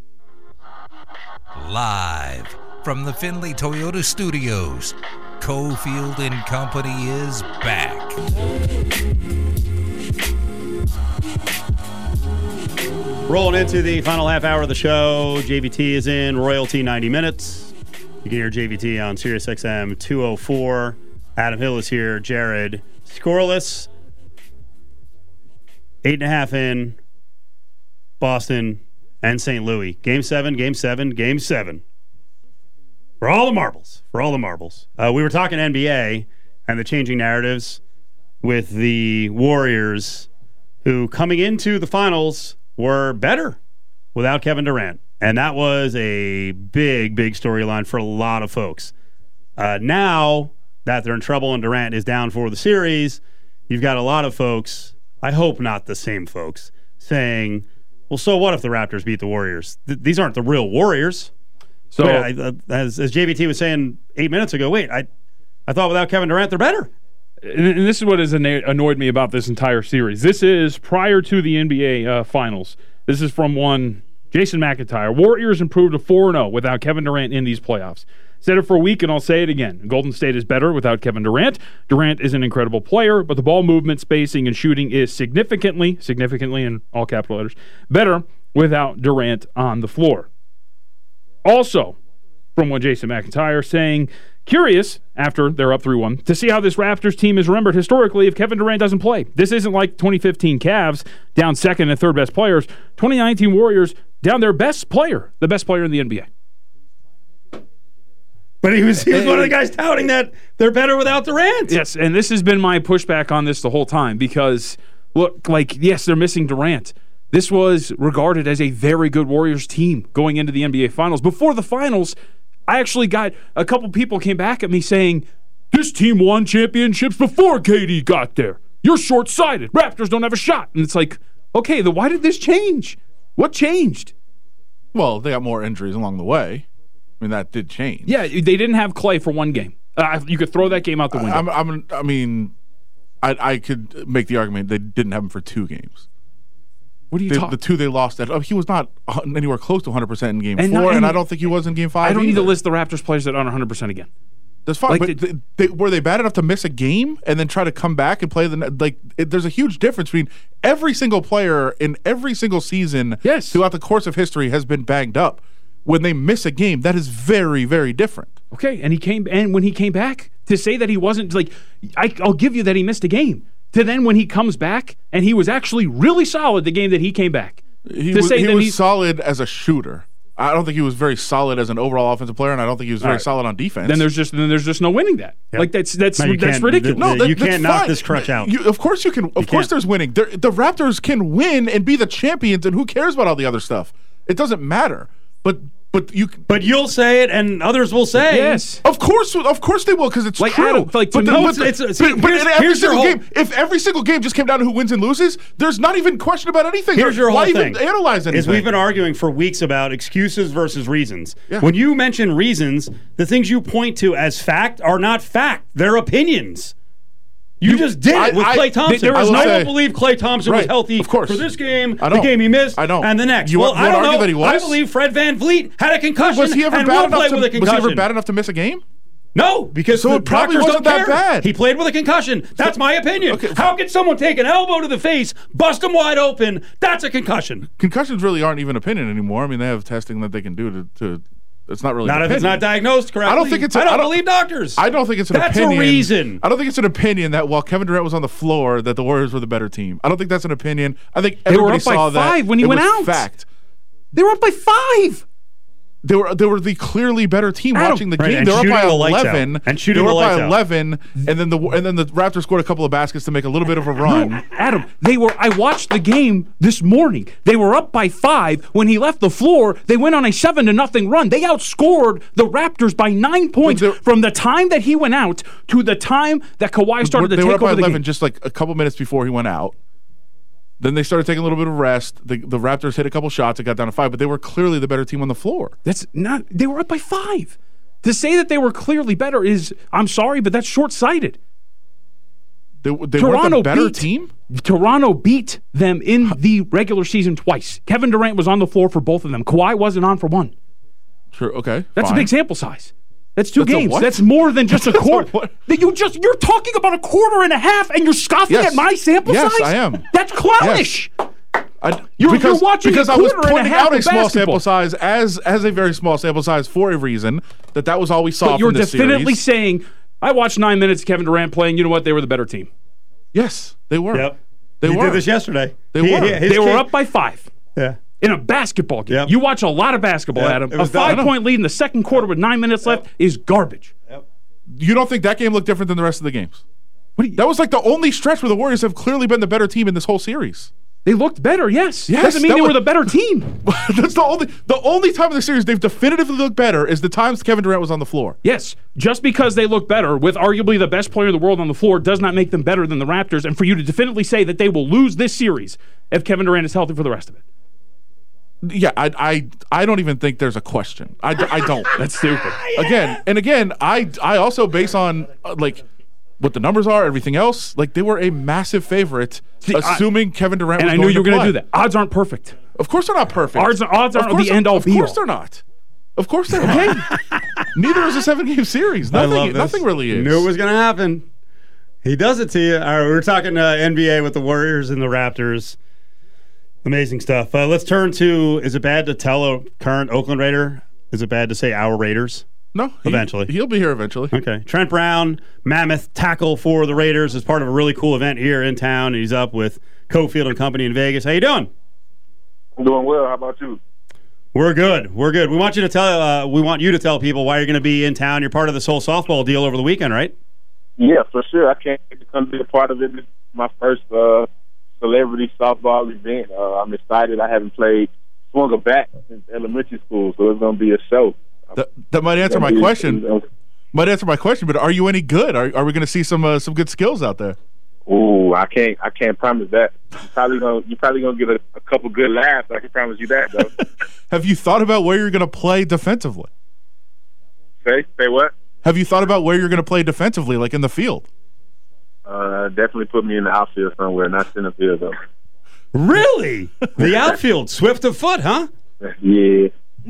[SPEAKER 1] Live from the Findlay Toyota Studios, Cofield and Company is back.
[SPEAKER 5] Rolling into the final half hour of the show. J V T is in Royalty ninety minutes. You can hear J V T on Sirius X M two oh four. Adam Hill is here. Jared scoreless. Eight and a half in. Boston and Saint Louis. Game seven, game seven, game seven. For all the marbles. For all the marbles. Uh, we were talking N B A and the changing narratives with the Warriors, who coming into the finals were better without Kevin Durant. And that was a big, big storyline for a lot of folks. Uh, now that they're in trouble and Durant is down for the series, you've got a lot of folks, I hope not the same folks, saying, well, so what if the Raptors beat the Warriors? Th- these aren't the real Warriors. So, wait, I, uh, as, as J V T was saying eight minutes ago, wait, I, I thought without Kevin Durant, they're better.
[SPEAKER 7] And, and this is what has annoyed me about this entire series. This is prior to the N B A uh, Finals. This is from one Jason McIntyre. Warriors improved to four and oh without Kevin Durant in these playoffs. Said it for a week, and I'll say it again. Golden State is better without Kevin Durant. Durant is an incredible player, but the ball movement, spacing, and shooting is significantly, significantly in all capital letters, better without Durant on the floor. Also, from one Jason McIntyre saying, curious, after they're up three one, to see how this Raptors team is remembered historically if Kevin Durant doesn't play. This isn't like twenty fifteen Cavs, down second and third best players. twenty nineteen Warriors, down their best player, the best player in the N B A.
[SPEAKER 5] But he was, he was one of the guys touting that they're better without Durant.
[SPEAKER 7] Yes, and this has been my pushback on this the whole time because, look, like, yes, they're missing Durant. This was regarded as a very good Warriors team going into the N B A Finals. Before the Finals, I actually got a couple people came back at me saying, this team won championships before K D got there. You're short-sighted. Raptors don't have a shot. And it's like, okay, then why did this change? What changed?
[SPEAKER 6] Well, they got more injuries along the way. I mean, that did change.
[SPEAKER 7] Yeah, they didn't have Clay for one game. Uh, you could throw that game out the window.
[SPEAKER 6] I'm, I'm, I mean, I, I could make the argument they didn't have him for two games.
[SPEAKER 7] What are you
[SPEAKER 6] the,
[SPEAKER 7] talking?
[SPEAKER 6] The two they lost, at, oh, he was not anywhere close to one hundred percent in game
[SPEAKER 7] and
[SPEAKER 6] four,
[SPEAKER 7] not, and,
[SPEAKER 6] and I don't think he was in game five
[SPEAKER 7] I don't
[SPEAKER 6] either.
[SPEAKER 7] need to list the Raptors players that aren't one hundred percent again.
[SPEAKER 6] That's fine,
[SPEAKER 7] Like
[SPEAKER 6] but
[SPEAKER 7] the,
[SPEAKER 6] they, they, were they bad enough to miss a game and then try to come back and play the like? It, there's a huge difference between every single player in every single season
[SPEAKER 7] yes.
[SPEAKER 6] throughout the course of history has been banged up. When they miss a game, that is very, very different.
[SPEAKER 7] Okay, and he came, and when he came back, to say that he wasn't like, I, I'll give you that he missed a game. To then when he comes back and he was actually really solid the game that he came back.
[SPEAKER 6] He
[SPEAKER 7] to
[SPEAKER 6] was,
[SPEAKER 7] say
[SPEAKER 6] he
[SPEAKER 7] that
[SPEAKER 6] was
[SPEAKER 7] he's,
[SPEAKER 6] solid as a shooter. I don't think he was very solid as an overall offensive player, and I don't think he was very
[SPEAKER 7] right.
[SPEAKER 6] solid on defense.
[SPEAKER 7] Then there's just then there's just no winning that.
[SPEAKER 5] Yep.
[SPEAKER 7] Like that's that's
[SPEAKER 5] No,
[SPEAKER 7] that's ridiculous.
[SPEAKER 5] The, the,
[SPEAKER 6] no, that,
[SPEAKER 5] you
[SPEAKER 6] that's
[SPEAKER 5] can't knock
[SPEAKER 6] fine.
[SPEAKER 5] this crutch out.
[SPEAKER 6] You, of course you can. Of
[SPEAKER 5] you
[SPEAKER 6] course
[SPEAKER 5] can't.
[SPEAKER 6] there's winning. They're, the Raptors can win and be the champions, and who cares about all the other stuff? It doesn't matter. But but you.
[SPEAKER 5] But you'll say it, and others will say
[SPEAKER 7] yes.
[SPEAKER 6] Of course, of course they will, because it's
[SPEAKER 7] like
[SPEAKER 6] true.
[SPEAKER 7] Adam, like to
[SPEAKER 6] but
[SPEAKER 7] me,
[SPEAKER 6] the,
[SPEAKER 5] it's,
[SPEAKER 6] but,
[SPEAKER 5] it's, it's,
[SPEAKER 6] but, but
[SPEAKER 5] here's,
[SPEAKER 6] in every
[SPEAKER 5] here's your
[SPEAKER 6] single
[SPEAKER 5] whole,
[SPEAKER 6] game, if every single game just came down to who wins and loses, there's not even question about anything.
[SPEAKER 5] Here's your whole
[SPEAKER 6] Why
[SPEAKER 5] thing.
[SPEAKER 6] even analyze anything?
[SPEAKER 5] Is we've been arguing for weeks about excuses versus reasons.
[SPEAKER 6] Yeah.
[SPEAKER 5] When you mention reasons, the things you point to as fact are not fact; they're opinions. You, you just did
[SPEAKER 6] I,
[SPEAKER 5] it with
[SPEAKER 6] I,
[SPEAKER 5] Klay Thompson.
[SPEAKER 6] There was
[SPEAKER 5] I,
[SPEAKER 6] no,
[SPEAKER 5] I don't believe Klay Thompson
[SPEAKER 6] right,
[SPEAKER 5] was healthy
[SPEAKER 6] of course.
[SPEAKER 5] for this game,
[SPEAKER 6] I don't.
[SPEAKER 5] the game he missed,
[SPEAKER 6] I don't.
[SPEAKER 5] and the next.
[SPEAKER 6] You
[SPEAKER 5] well,
[SPEAKER 6] want,
[SPEAKER 5] I
[SPEAKER 6] you
[SPEAKER 5] don't
[SPEAKER 6] want
[SPEAKER 5] know.
[SPEAKER 6] to argue that he was?
[SPEAKER 5] I believe Fred VanVleet had a concussion
[SPEAKER 6] was he ever
[SPEAKER 5] and
[SPEAKER 6] bad
[SPEAKER 5] will
[SPEAKER 6] enough
[SPEAKER 5] play
[SPEAKER 6] to,
[SPEAKER 5] with a concussion.
[SPEAKER 6] Was he ever bad enough to miss a game?
[SPEAKER 5] No, because
[SPEAKER 6] so
[SPEAKER 5] the
[SPEAKER 6] it probably
[SPEAKER 5] doctors
[SPEAKER 6] wasn't
[SPEAKER 5] don't
[SPEAKER 6] that
[SPEAKER 5] care.
[SPEAKER 6] bad.
[SPEAKER 5] He played with a concussion. That's my opinion.
[SPEAKER 6] Okay.
[SPEAKER 5] How can someone take an elbow to the face, bust him wide open? That's a concussion.
[SPEAKER 6] Concussions really aren't even opinion anymore. I mean, they have testing that they can do to. to it's not really.
[SPEAKER 5] Not
[SPEAKER 6] an
[SPEAKER 5] if it's
[SPEAKER 6] opinion.
[SPEAKER 5] not diagnosed correctly.
[SPEAKER 6] I don't think it's. A,
[SPEAKER 5] I don't,
[SPEAKER 6] I don't
[SPEAKER 5] believe doctors.
[SPEAKER 6] I don't think it's an
[SPEAKER 5] that's
[SPEAKER 6] opinion.
[SPEAKER 5] That's a reason.
[SPEAKER 6] I don't think it's an opinion that while Kevin Durant was on the floor, that the Warriors were the better team. I don't think that's an opinion. I think
[SPEAKER 7] they
[SPEAKER 6] everybody
[SPEAKER 7] were up
[SPEAKER 6] saw
[SPEAKER 7] by
[SPEAKER 6] that.
[SPEAKER 7] five when he
[SPEAKER 6] it
[SPEAKER 7] went
[SPEAKER 6] was
[SPEAKER 7] out.
[SPEAKER 6] Fact.
[SPEAKER 7] They were up by five.
[SPEAKER 6] They were they were the clearly better team
[SPEAKER 7] Adam,
[SPEAKER 6] watching the
[SPEAKER 5] right,
[SPEAKER 6] game.
[SPEAKER 5] and
[SPEAKER 6] They were up by
[SPEAKER 5] shooting the lights
[SPEAKER 6] eleven,
[SPEAKER 5] out. And shooting
[SPEAKER 6] they were
[SPEAKER 5] the
[SPEAKER 6] up by
[SPEAKER 5] lights out.
[SPEAKER 6] eleven, and then the and then the Raptors scored a couple of baskets to make a little bit of a run.
[SPEAKER 7] No, Adam, they were. I watched the game this morning. They were up by five when he left the floor. They went on a seven to nothing run. They outscored the Raptors by nine points from the time that he went out to the time that Kawhi started
[SPEAKER 6] they
[SPEAKER 7] to
[SPEAKER 6] were
[SPEAKER 7] take
[SPEAKER 6] up by
[SPEAKER 7] over the
[SPEAKER 6] eleven
[SPEAKER 7] game.
[SPEAKER 6] just like a couple minutes before he went out. Then they started taking a little bit of rest. The, the Raptors hit a couple shots. It got down to five, but they were clearly the better team on the floor.
[SPEAKER 7] That's not. They were up by five. To say that they were clearly better is, I'm sorry, but that's short-sighted.
[SPEAKER 6] They, they
[SPEAKER 7] Toronto
[SPEAKER 6] weren't the better
[SPEAKER 7] beat,
[SPEAKER 6] team?
[SPEAKER 7] Toronto beat them in the regular season twice. Kevin Durant was on the floor for both of them. Kawhi wasn't on for one.
[SPEAKER 6] True. Okay.
[SPEAKER 7] That's
[SPEAKER 6] fine.
[SPEAKER 7] a big sample size. That's two
[SPEAKER 6] That's a
[SPEAKER 7] games.
[SPEAKER 6] what?
[SPEAKER 7] That's more than just a
[SPEAKER 6] That's a
[SPEAKER 7] quarter.
[SPEAKER 6] what?
[SPEAKER 7] That you just you're talking about a quarter and a half, and you're scoffing
[SPEAKER 6] Yes.
[SPEAKER 7] at my sample
[SPEAKER 6] Yes,
[SPEAKER 7] size.
[SPEAKER 6] I am.
[SPEAKER 7] That's clownish.
[SPEAKER 6] I,
[SPEAKER 7] You're-
[SPEAKER 6] because,
[SPEAKER 7] you're watching a
[SPEAKER 6] because I was
[SPEAKER 7] quarter and a
[SPEAKER 6] pointing
[SPEAKER 7] half
[SPEAKER 6] out a
[SPEAKER 7] of
[SPEAKER 6] small
[SPEAKER 7] basketball.
[SPEAKER 6] sample size as as a very small sample size for a reason that that was all we saw
[SPEAKER 7] But you're
[SPEAKER 6] from this
[SPEAKER 7] definitely
[SPEAKER 6] series.
[SPEAKER 7] saying, I watched nine minutes of Kevin Durant playing. You know what? They were the better team.
[SPEAKER 6] Yes, they were.
[SPEAKER 5] Yep.
[SPEAKER 6] They
[SPEAKER 5] he
[SPEAKER 6] were.
[SPEAKER 5] did this yesterday.
[SPEAKER 6] They
[SPEAKER 5] He-
[SPEAKER 6] were.
[SPEAKER 5] he- his
[SPEAKER 7] They were
[SPEAKER 5] case-
[SPEAKER 7] up by five.
[SPEAKER 5] Yeah.
[SPEAKER 7] In a basketball game.
[SPEAKER 5] Yep.
[SPEAKER 7] You watch a lot of basketball,
[SPEAKER 5] Yep.
[SPEAKER 7] Adam.
[SPEAKER 5] It
[SPEAKER 7] A
[SPEAKER 5] was done.
[SPEAKER 7] five-point lead in the second quarter with nine minutes left is garbage.
[SPEAKER 6] You don't think that game looked different than the rest of the games?
[SPEAKER 7] What do you,
[SPEAKER 6] That was like the only stretch where the Warriors have clearly been the better team in this whole series.
[SPEAKER 7] they looked better, yes.
[SPEAKER 6] Yes,
[SPEAKER 7] Doesn't mean
[SPEAKER 6] that
[SPEAKER 7] they
[SPEAKER 6] was-
[SPEAKER 7] were the better team.
[SPEAKER 6] That's the only the only time in the series they've definitively looked better is the times Kevin Durant was on the floor.
[SPEAKER 7] Yes, just because they look better with arguably the best player in the world on the floor does not make them better than the Raptors. And for you to definitively say that they will lose this series if Kevin Durant is healthy for the rest of it.
[SPEAKER 6] Yeah, I I, I don't even think there's a question. I, I don't.
[SPEAKER 7] That's stupid.
[SPEAKER 6] Again and again, I I also base on uh, like what the numbers are, everything else. Like they were a massive favorite,
[SPEAKER 7] See, I-
[SPEAKER 6] assuming Kevin Durant.
[SPEAKER 7] And
[SPEAKER 6] was
[SPEAKER 7] I knew
[SPEAKER 6] going
[SPEAKER 7] you were
[SPEAKER 6] to
[SPEAKER 7] going to
[SPEAKER 6] play.
[SPEAKER 7] do that. Odds aren't perfect.
[SPEAKER 6] Of course they're not perfect.
[SPEAKER 7] Odds, odds
[SPEAKER 6] Of
[SPEAKER 7] aren't
[SPEAKER 6] course
[SPEAKER 7] the end all
[SPEAKER 6] Of
[SPEAKER 7] be
[SPEAKER 6] course
[SPEAKER 7] all.
[SPEAKER 6] they're not. Of course they're not. Neither is a seven-game series.
[SPEAKER 5] I
[SPEAKER 6] Nothing.
[SPEAKER 5] love this.
[SPEAKER 6] Nothing really is.
[SPEAKER 5] Knew it was going to happen. He does it to you. All right, we we're talking uh, N B A with the Warriors and the Raptors. Amazing stuff. Uh, let's turn to, is it bad to tell a current Oakland Raider? Is it bad to say our Raiders?
[SPEAKER 6] No, he-
[SPEAKER 5] Eventually.
[SPEAKER 6] he'll be here eventually.
[SPEAKER 5] Okay. Trent Brown, mammoth tackle for the Raiders, is part of a really cool event here in town. He's up with Cofield and Company in Vegas. How you doing?
[SPEAKER 9] I'm doing well. How about you?
[SPEAKER 5] We're good. We're good. We want you to tell. Uh, we want you to tell people why you're going to be in town. You're part of this whole softball deal over the weekend, right?
[SPEAKER 9] Yeah, for sure. I can't wait to come be a part of it. This is my first uh, celebrity softball event. Uh, I'm excited. I haven't played swung a bat since elementary school, so it's going to be a show.
[SPEAKER 6] That, that might answer my question. Might answer my question. But are you any good? Are, are we going to see some uh, some good skills out there?
[SPEAKER 9] Ooh, I can't. I can't promise that. You're probably gonna. You're probably gonna get a, a couple good laughs. I can promise you that, though.
[SPEAKER 6] Have you thought about where you're going to play defensively?
[SPEAKER 9] say, say what?
[SPEAKER 6] Have you thought about where you're going to play defensively, like in the field?
[SPEAKER 9] Uh, definitely put me in the outfield somewhere, not center field though.
[SPEAKER 5] Really? The outfield, swift of foot, huh?
[SPEAKER 9] Yeah.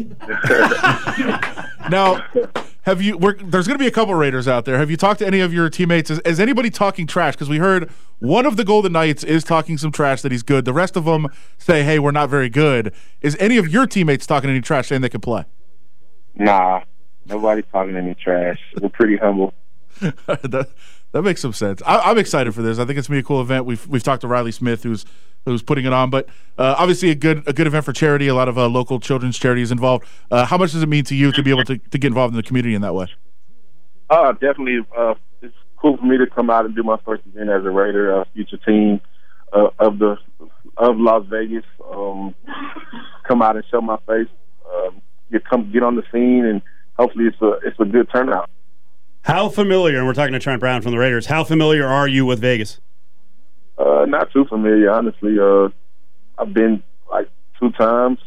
[SPEAKER 6] Now, have you? We're, there's going to be a couple Raiders out there. Have you talked to any of your teammates? Is, is anybody talking trash? Because we heard one of the Golden Knights is talking some trash that he's good. The rest of them say, "Hey, we're not very good." Is any of your teammates talking any trash, saying they can play?
[SPEAKER 9] Nah, nobody's talking any trash. We're pretty humble.
[SPEAKER 6] that, that makes some sense. I, I'm excited for this. I think it's gonna be a cool event. We've we've talked to Riley Smith, who's who's putting it on, but uh, obviously a good a good event for charity. A lot of uh, local children's charities involved. Uh, how much does it mean to you to be able to, to get involved in the community in that way?
[SPEAKER 9] Uh, definitely. Uh, it's cool for me to come out and do my first event as a Raider, uh, future team uh, of the of Las Vegas. Um, come out and show my face. Um, get come get on the scene, and hopefully it's a it's a good turnout.
[SPEAKER 5] How familiar, and we're talking to Trent Brown from the Raiders, how familiar are you with Vegas?
[SPEAKER 9] Uh, not too familiar, honestly. Uh, I've been like two times,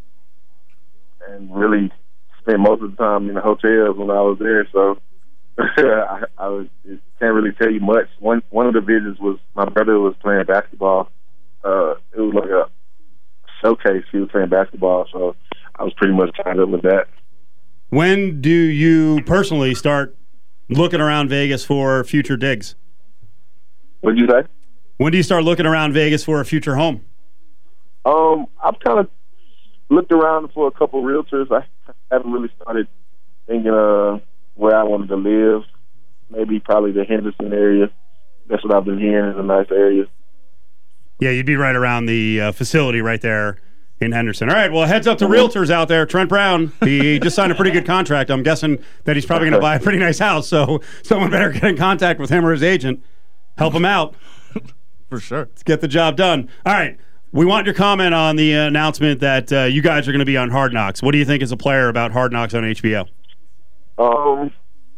[SPEAKER 9] and really spent most of the time in the hotels when I was there. So I, I was, can't really tell you much. One one of the visits was my brother was playing basketball. Uh, it was like a showcase. He was playing basketball, so I was pretty much tied up with that.
[SPEAKER 5] When do you personally start looking around Vegas for future digs?
[SPEAKER 9] What'd you say?
[SPEAKER 5] When do you start looking around Vegas for a future home?
[SPEAKER 9] Um, I've kind of looked around for a couple realtors. I haven't really started thinking uh, where I wanted to live. Maybe probably the Henderson area. That's what I've been hearing is a nice area.
[SPEAKER 5] Yeah, you'd be right around the uh, facility right there in Henderson. All right, well, heads up to realtors out there. Trent Brown, he just signed a pretty good contract. I'm guessing that he's probably going to buy a pretty nice house, so someone better get in contact with him or his agent. Help him out.
[SPEAKER 6] For sure.
[SPEAKER 5] Let's get the job done. All right, we want your comment on the announcement that uh, you guys are going to be on Hard Knocks. What do you think as a player about Hard Knocks on H B O?
[SPEAKER 9] Um,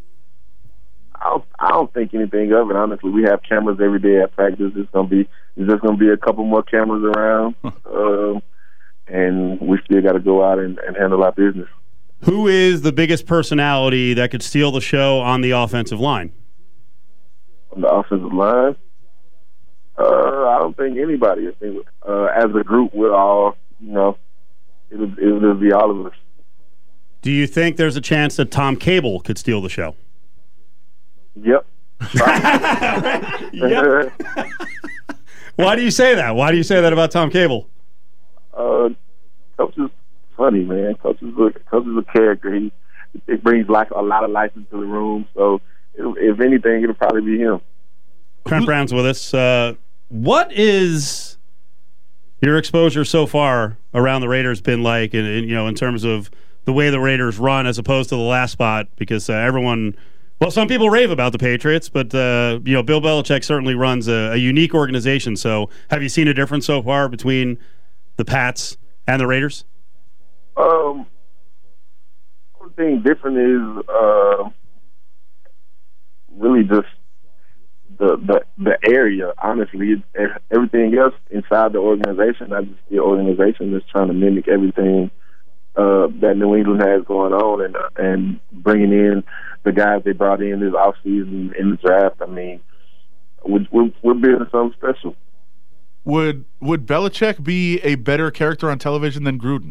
[SPEAKER 9] I don't, I don't think anything of it. Honestly, we have cameras every day at practice. It's gonna be, there's just gonna be a couple more cameras around, um, and we still got to go out and, and handle our business.
[SPEAKER 5] Who is the biggest personality that could steal the show on the offensive line?
[SPEAKER 9] On the offensive line, uh, I don't think anybody. I think uh, as a group, we're all, you know, it'll, it'll be all of us.
[SPEAKER 5] Do you think there's a chance that Tom Cable could steal the show?
[SPEAKER 9] Yep.
[SPEAKER 5] Yep. Why do you say that? Why do you say that about Tom Cable?
[SPEAKER 9] Uh, Coach is funny, man. Coach is a, Coach is a character. He it brings like a lot of life into the room. So it'll, if anything, it'll probably be him.
[SPEAKER 5] Trent Brown's with us. Uh, what is your exposure so far around the Raiders been like, in, in, you know, in terms of the way the Raiders run as opposed to the last spot? Because uh, everyone, well, some people rave about the Patriots, but uh, you know, Bill Belichick certainly runs a, a unique organization. So, have you seen a difference so far between the Pats and the Raiders?
[SPEAKER 9] Um, one thing different is uh, really just the, the the area. Honestly, everything else inside the organization, not just the organization, is trying to mimic everything uh, that New England has going on, and uh, and bringing in the guys they brought in this offseason in the draft. I mean, we're, we're, we're building something special.
[SPEAKER 6] Would would Belichick be a better character on television than Gruden?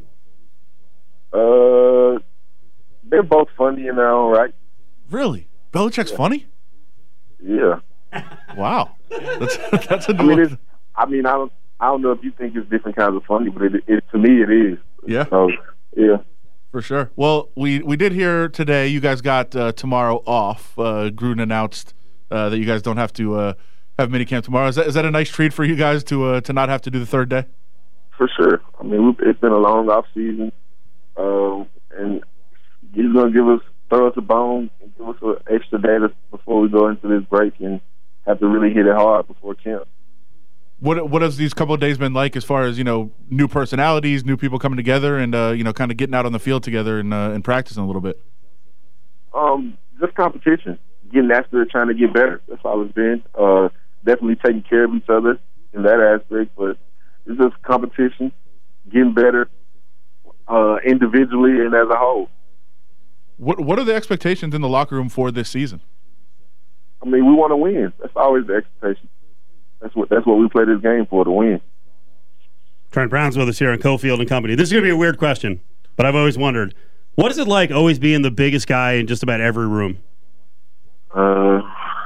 [SPEAKER 9] Uh, they're both funny in their own right.
[SPEAKER 6] Really? Belichick's yeah. funny?
[SPEAKER 9] Yeah.
[SPEAKER 6] Wow. That's that's a
[SPEAKER 9] I mean, it's, I mean, I don't, I don't know if you think it's different kinds of funny, but it, it to me it is.
[SPEAKER 6] Yeah.
[SPEAKER 9] So, yeah.
[SPEAKER 6] For sure. Well, we, we did hear today you guys got uh, tomorrow off. Uh, Gruden announced uh, that you guys don't have to uh, have minicamp tomorrow. Is that is that a nice treat for you guys to uh, to not have to do the third day?
[SPEAKER 9] For sure. I mean, we've, it's been a long off season, um, and he's going to give us throw us a bone and give us an extra day to, before we go into this break and have to really hit it hard before camp.
[SPEAKER 6] What what has these couple of days been like as far as, you know, new personalities, new people coming together, and uh, you know, kind of getting out on the field together and uh, and practicing a little bit?
[SPEAKER 9] Um, just competition, getting after it, trying to get better. That's all it's been. Uh, definitely taking care of each other in that aspect, but it's just competition, getting better uh, individually and as a whole.
[SPEAKER 6] What What are the expectations in the locker room for this season?
[SPEAKER 9] I mean, we want to win. That's always the expectation. That's what that's what we play this game for, to win.
[SPEAKER 5] Trent Brown's with us here on Cofield and Company. This is going to be a weird question, but I've always wondered, what is it like always being the biggest guy in just about every room?
[SPEAKER 9] Uh,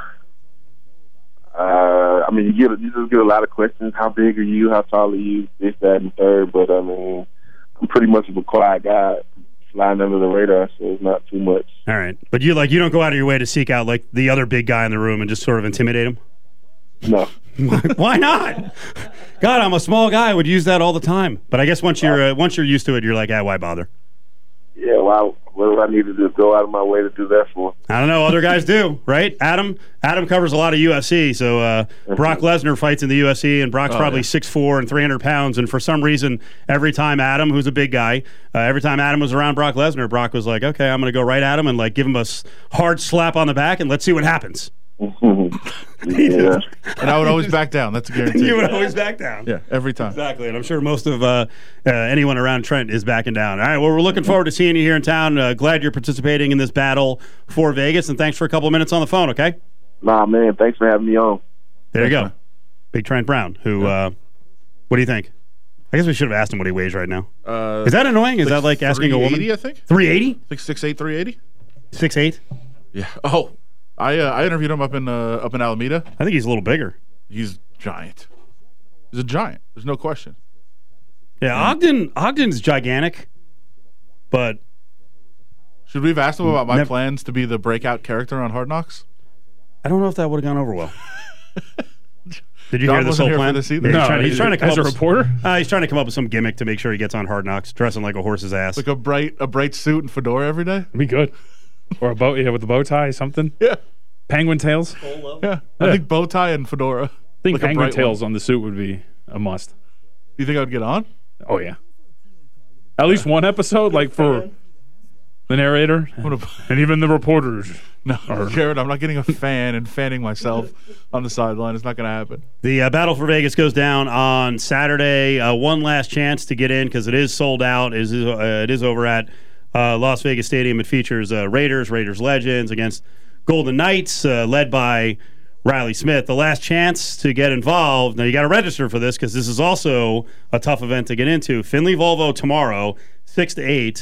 [SPEAKER 9] uh, I mean, you get you just get a lot of questions. How big are you? How tall are you? This, that, and third. But I mean, I'm pretty much of a quiet guy, flying under the radar, so it's not too much.
[SPEAKER 5] All right, but you like you don't go out of your way to seek out like the other big guy in the room and just sort of intimidate him?
[SPEAKER 9] No.
[SPEAKER 5] Why not? God, I'm a small guy. I would use that all the time. But I guess once you're uh, once you're used to it, you're like, ah, why bother?
[SPEAKER 9] Yeah, well, what do I need to do? Go out of my way to do that for?
[SPEAKER 5] I don't know. Other guys do, right? Adam Adam covers a lot of U F C. So uh, Brock Lesnar fights in the U F C, and Brock's oh, probably six foot four and three hundred pounds. And for some reason, every time Adam, who's a big guy, uh, every time Adam was around Brock Lesnar, Brock was like, okay, I'm going to go right at him and like give him a hard slap on the back, and let's see what happens.
[SPEAKER 9] Yeah.
[SPEAKER 6] And I would always back down. That's a guarantee.
[SPEAKER 5] You would always back down.
[SPEAKER 6] Yeah, every time.
[SPEAKER 5] Exactly. And I'm sure most of uh, uh, anyone around Trent is backing down. All right, well, we're looking forward to seeing you here in town. Uh, glad you're participating in this battle for Vegas, and thanks for a couple of minutes on the phone, okay?
[SPEAKER 9] Nah, man, thanks for having me on.
[SPEAKER 5] There
[SPEAKER 6] thanks,
[SPEAKER 5] you go.
[SPEAKER 6] Man.
[SPEAKER 5] Big Trent Brown, who, yeah. uh, what do you think? I guess we should have asked him what he weighs right now.
[SPEAKER 6] Uh,
[SPEAKER 5] is that annoying? Is
[SPEAKER 6] like
[SPEAKER 5] that like asking a woman?
[SPEAKER 6] three eighty, I think.
[SPEAKER 5] three eighty?
[SPEAKER 6] Like six eight, three eighty?
[SPEAKER 5] six eight?
[SPEAKER 6] Yeah. Oh, I uh, I interviewed him up in uh, up in Alameda.
[SPEAKER 5] I think he's a little bigger.
[SPEAKER 6] He's giant. He's a giant. There's no question.
[SPEAKER 5] Yeah, yeah. Ogden Ogden's gigantic, but
[SPEAKER 6] should we have asked him about my
[SPEAKER 5] nev-
[SPEAKER 6] plans to be the breakout character on Hard Knocks?
[SPEAKER 5] I don't know if that would have gone over well. Did you
[SPEAKER 6] John
[SPEAKER 5] hear this whole
[SPEAKER 6] here
[SPEAKER 5] plan?
[SPEAKER 6] For this either.
[SPEAKER 5] Yeah, he's,
[SPEAKER 7] no,
[SPEAKER 5] trying, he's trying to come
[SPEAKER 7] as
[SPEAKER 5] up
[SPEAKER 7] a
[SPEAKER 5] with,
[SPEAKER 7] reporter.
[SPEAKER 5] Uh, he's trying to come up with some gimmick to make sure he gets on Hard Knocks, dressing like a horse's ass.
[SPEAKER 6] Like a bright a bright suit and fedora every day.
[SPEAKER 7] It'd be good. Or a bow, yeah, with the bow tie, something.
[SPEAKER 6] Yeah.
[SPEAKER 7] Penguin tails.
[SPEAKER 6] Yeah, I
[SPEAKER 7] Yeah.
[SPEAKER 6] think bow tie and fedora.
[SPEAKER 7] I think
[SPEAKER 6] like
[SPEAKER 7] penguin tails
[SPEAKER 6] one.
[SPEAKER 7] on the suit would be a must.
[SPEAKER 6] Do you think I would get on?
[SPEAKER 7] Oh yeah. At least one episode, like for the narrator and even the reporters.
[SPEAKER 6] No, Jared, I'm not getting a fan and fanning myself on the sideline. It's not going to happen.
[SPEAKER 5] The uh, Battle for Vegas goes down on Saturday. Uh, one last chance to get in because it is sold out. It is, uh, it is over at uh, Las Vegas Stadium. It features uh, Raiders, Raiders Legends against Golden Knights, uh, led by Riley Smith. The last chance to get involved. Now, you got to register for this because this is also a tough event to get into. Findlay Volvo tomorrow, six to eight.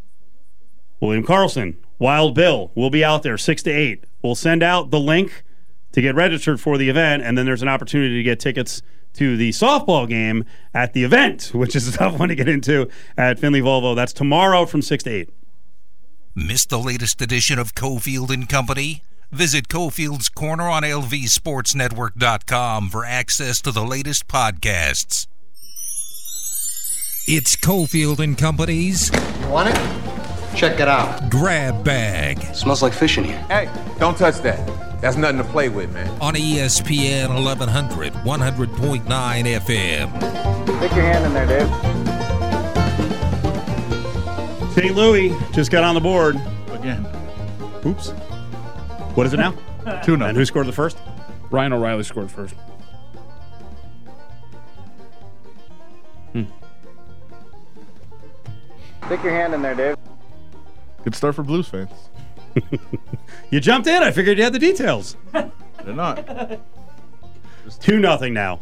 [SPEAKER 5] William Carlson, Wild Bill will be out there six to eight. We'll send out the link to get registered for the event, and then there's an opportunity to get tickets to the softball game at the event, which is a tough one to get into at Findlay Volvo. That's tomorrow from six to eight.
[SPEAKER 1] Missed the latest edition of Cofield and Company? Visit Cofield's Corner on L V Sports Network dot com for access to the latest podcasts. It's Cofield and Company's
[SPEAKER 10] Want it? Check it out.
[SPEAKER 1] Grab Bag
[SPEAKER 10] Smells like fish in here.
[SPEAKER 11] Hey, don't touch that. That's nothing to play with, man.
[SPEAKER 1] on E S P N eleven hundred, one hundred point nine F M.
[SPEAKER 2] Stick your hand in there, Dave.
[SPEAKER 5] Saint Louis just got on the board.
[SPEAKER 6] Again.
[SPEAKER 5] Oops. What is it now?
[SPEAKER 6] two nothing.
[SPEAKER 5] And who scored the first?
[SPEAKER 7] Ryan O'Reilly scored first.
[SPEAKER 2] Stick your hand in there, Dave.
[SPEAKER 6] Good start for Blues fans.
[SPEAKER 5] You jumped in. I figured you had the details.
[SPEAKER 6] They're not.
[SPEAKER 5] two nothing now.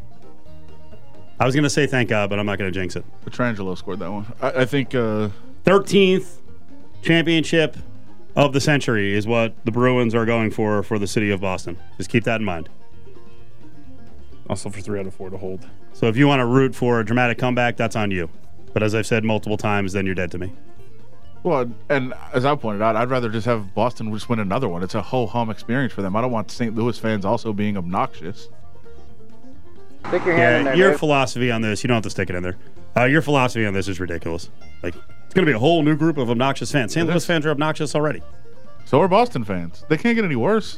[SPEAKER 5] I was going to say thank God, but I'm not going to jinx it.
[SPEAKER 6] Petrangelo scored that one. I, I think uh,
[SPEAKER 5] thirteenth championship of the century is what the Bruins are going for for the city of Boston. Just keep that in mind.
[SPEAKER 7] Also for three out of four to hold.
[SPEAKER 5] So if you want to root for a dramatic comeback, that's on you. But as I've said multiple times, then you're dead to me.
[SPEAKER 6] Well, and as I pointed out, I'd rather just have Boston just win another one. It's a ho-hum experience for them. I don't want Saint Louis fans also being obnoxious.
[SPEAKER 2] Stick your hand
[SPEAKER 5] Yeah,
[SPEAKER 2] in there,
[SPEAKER 5] your
[SPEAKER 2] Dave.
[SPEAKER 5] philosophy on this, you don't have to stick it in there. Uh, your philosophy on this is ridiculous. Like, it's going to be a whole new group of obnoxious fans. Saint Louis fans are obnoxious already.
[SPEAKER 6] So are Boston fans. They can't get any worse.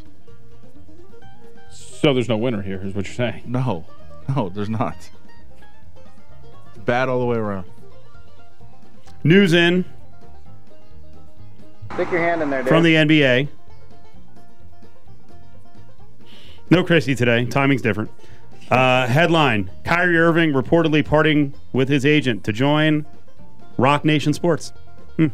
[SPEAKER 7] So there's no winner here, is what you're saying.
[SPEAKER 6] No. No, there's not. It's bad all the way around.
[SPEAKER 5] News in
[SPEAKER 2] Stick your hand in there, Dave.
[SPEAKER 5] from the N B A. No Christie today. Timing's different. Uh, headline, Kyrie Irving reportedly parting with his agent to join Rock Nation Sports. Hmm.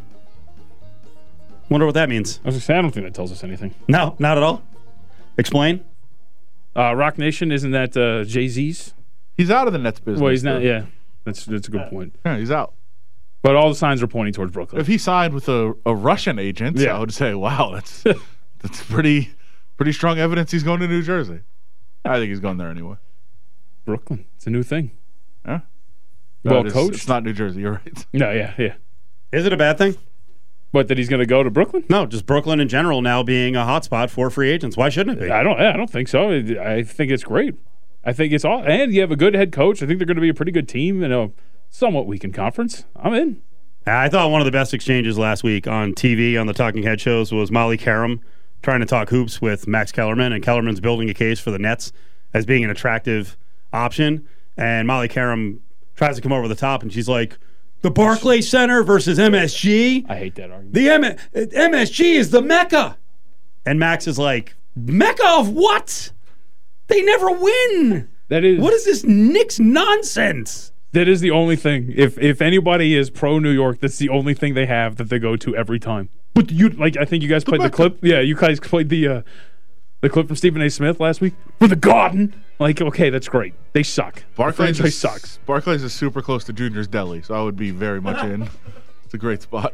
[SPEAKER 5] Wonder what that means.
[SPEAKER 7] I was gonna say, I don't think that tells us anything.
[SPEAKER 5] No, not at all. Explain.
[SPEAKER 7] Uh, Rock Nation, isn't that uh, Jay-Z's?
[SPEAKER 6] He's out of the Nets business.
[SPEAKER 7] Well, he's not,
[SPEAKER 6] though.
[SPEAKER 7] yeah. That's that's a good point.
[SPEAKER 6] Yeah, he's out.
[SPEAKER 7] But all the signs are pointing towards Brooklyn.
[SPEAKER 6] If he signed with a, a Russian agent,
[SPEAKER 7] Yeah.
[SPEAKER 6] I would say, wow, that's that's pretty pretty strong evidence he's going to New Jersey. I think he's going there anyway.
[SPEAKER 7] Brooklyn. It's a new thing.
[SPEAKER 6] Yeah.
[SPEAKER 7] Well
[SPEAKER 6] No, it is-
[SPEAKER 7] coached?
[SPEAKER 6] It's not New Jersey. You're right.
[SPEAKER 7] No, yeah, yeah.
[SPEAKER 5] Is it a bad thing?
[SPEAKER 7] But that he's going to go to Brooklyn?
[SPEAKER 5] No, just Brooklyn in general now being a hotspot for free agents. Why shouldn't it be?
[SPEAKER 7] I don't. I don't think so. I think it's great. I think it's all. And you have a good head coach. I think they're going to be a pretty good team in a somewhat weakened conference. I'm in.
[SPEAKER 5] I thought one of the best exchanges last week on T V on the Talking Head shows was Molly Karam trying to talk hoops with Max Kellerman, and Kellerman's building a case for the Nets as being an attractive option. And Molly Karam tries to come over the top, and she's like, the Barclays Center versus M S G?
[SPEAKER 7] I hate that argument.
[SPEAKER 5] The M- M S G is the Mecca. And Max is like, Mecca of what? They never win.
[SPEAKER 7] That is
[SPEAKER 5] What is this Knicks nonsense?
[SPEAKER 7] that is the only thing. If if anybody is pro New York, that's the only thing they have that they go to every time. But you like I think you guys played the clip. Yeah, you guys played the uh, the clip from Stephen A. Smith last week for the Garden. Like, okay, that's great. They suck.
[SPEAKER 6] Barclays
[SPEAKER 7] the franchise
[SPEAKER 6] is,
[SPEAKER 7] sucks.
[SPEAKER 6] Barclays is super close to Junior's Deli, so I would be very much in. It's a great spot.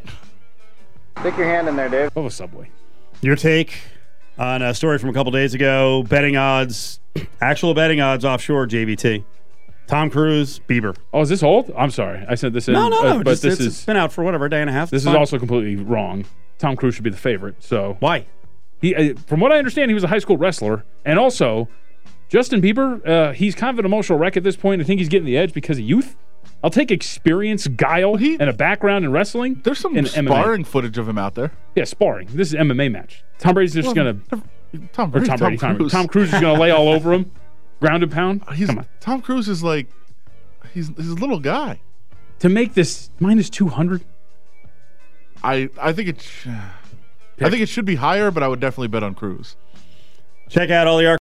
[SPEAKER 2] Stick your hand in there, Dave.
[SPEAKER 7] Oh, a Subway.
[SPEAKER 5] Your take on a story from a couple days ago, betting odds, actual betting odds offshore, J B T. Tom Cruise, Bieber.
[SPEAKER 7] Oh, is this old? I'm sorry. I sent this in.
[SPEAKER 5] No, no, no.
[SPEAKER 7] uh, but
[SPEAKER 5] just,
[SPEAKER 7] this
[SPEAKER 5] it's
[SPEAKER 7] is
[SPEAKER 5] been out for whatever, a day and a half.
[SPEAKER 7] this
[SPEAKER 5] It's
[SPEAKER 7] is
[SPEAKER 5] fine.
[SPEAKER 7] also completely wrong. Tom Cruise should be the favorite. So
[SPEAKER 5] Why?
[SPEAKER 7] he, uh, from what I understand, he was a high school wrestler, and also Justin Bieber. Uh, he's kind of an emotional wreck at this point. I think he's getting the edge because of youth. I'll take experience, guile,
[SPEAKER 6] he-
[SPEAKER 7] and a background in wrestling.
[SPEAKER 6] There's some
[SPEAKER 7] and M M A.
[SPEAKER 6] sparring footage of him out there.
[SPEAKER 7] Yeah, sparring. This is an M M A match. Tom Brady's just
[SPEAKER 6] Well,
[SPEAKER 7] gonna
[SPEAKER 6] Tom
[SPEAKER 7] or
[SPEAKER 6] Brady,
[SPEAKER 7] Tom Brady. Tom,
[SPEAKER 6] Cruise.
[SPEAKER 7] Tom Cruise is gonna lay all over him, ground and pound.
[SPEAKER 6] He's,
[SPEAKER 7] Come on.
[SPEAKER 6] Tom Cruise is like, he's he's a little guy.
[SPEAKER 7] To make this minus two hundred.
[SPEAKER 6] I I think it. Sh- I think it should be higher, but I would definitely bet on Cruise.
[SPEAKER 5] Check out all the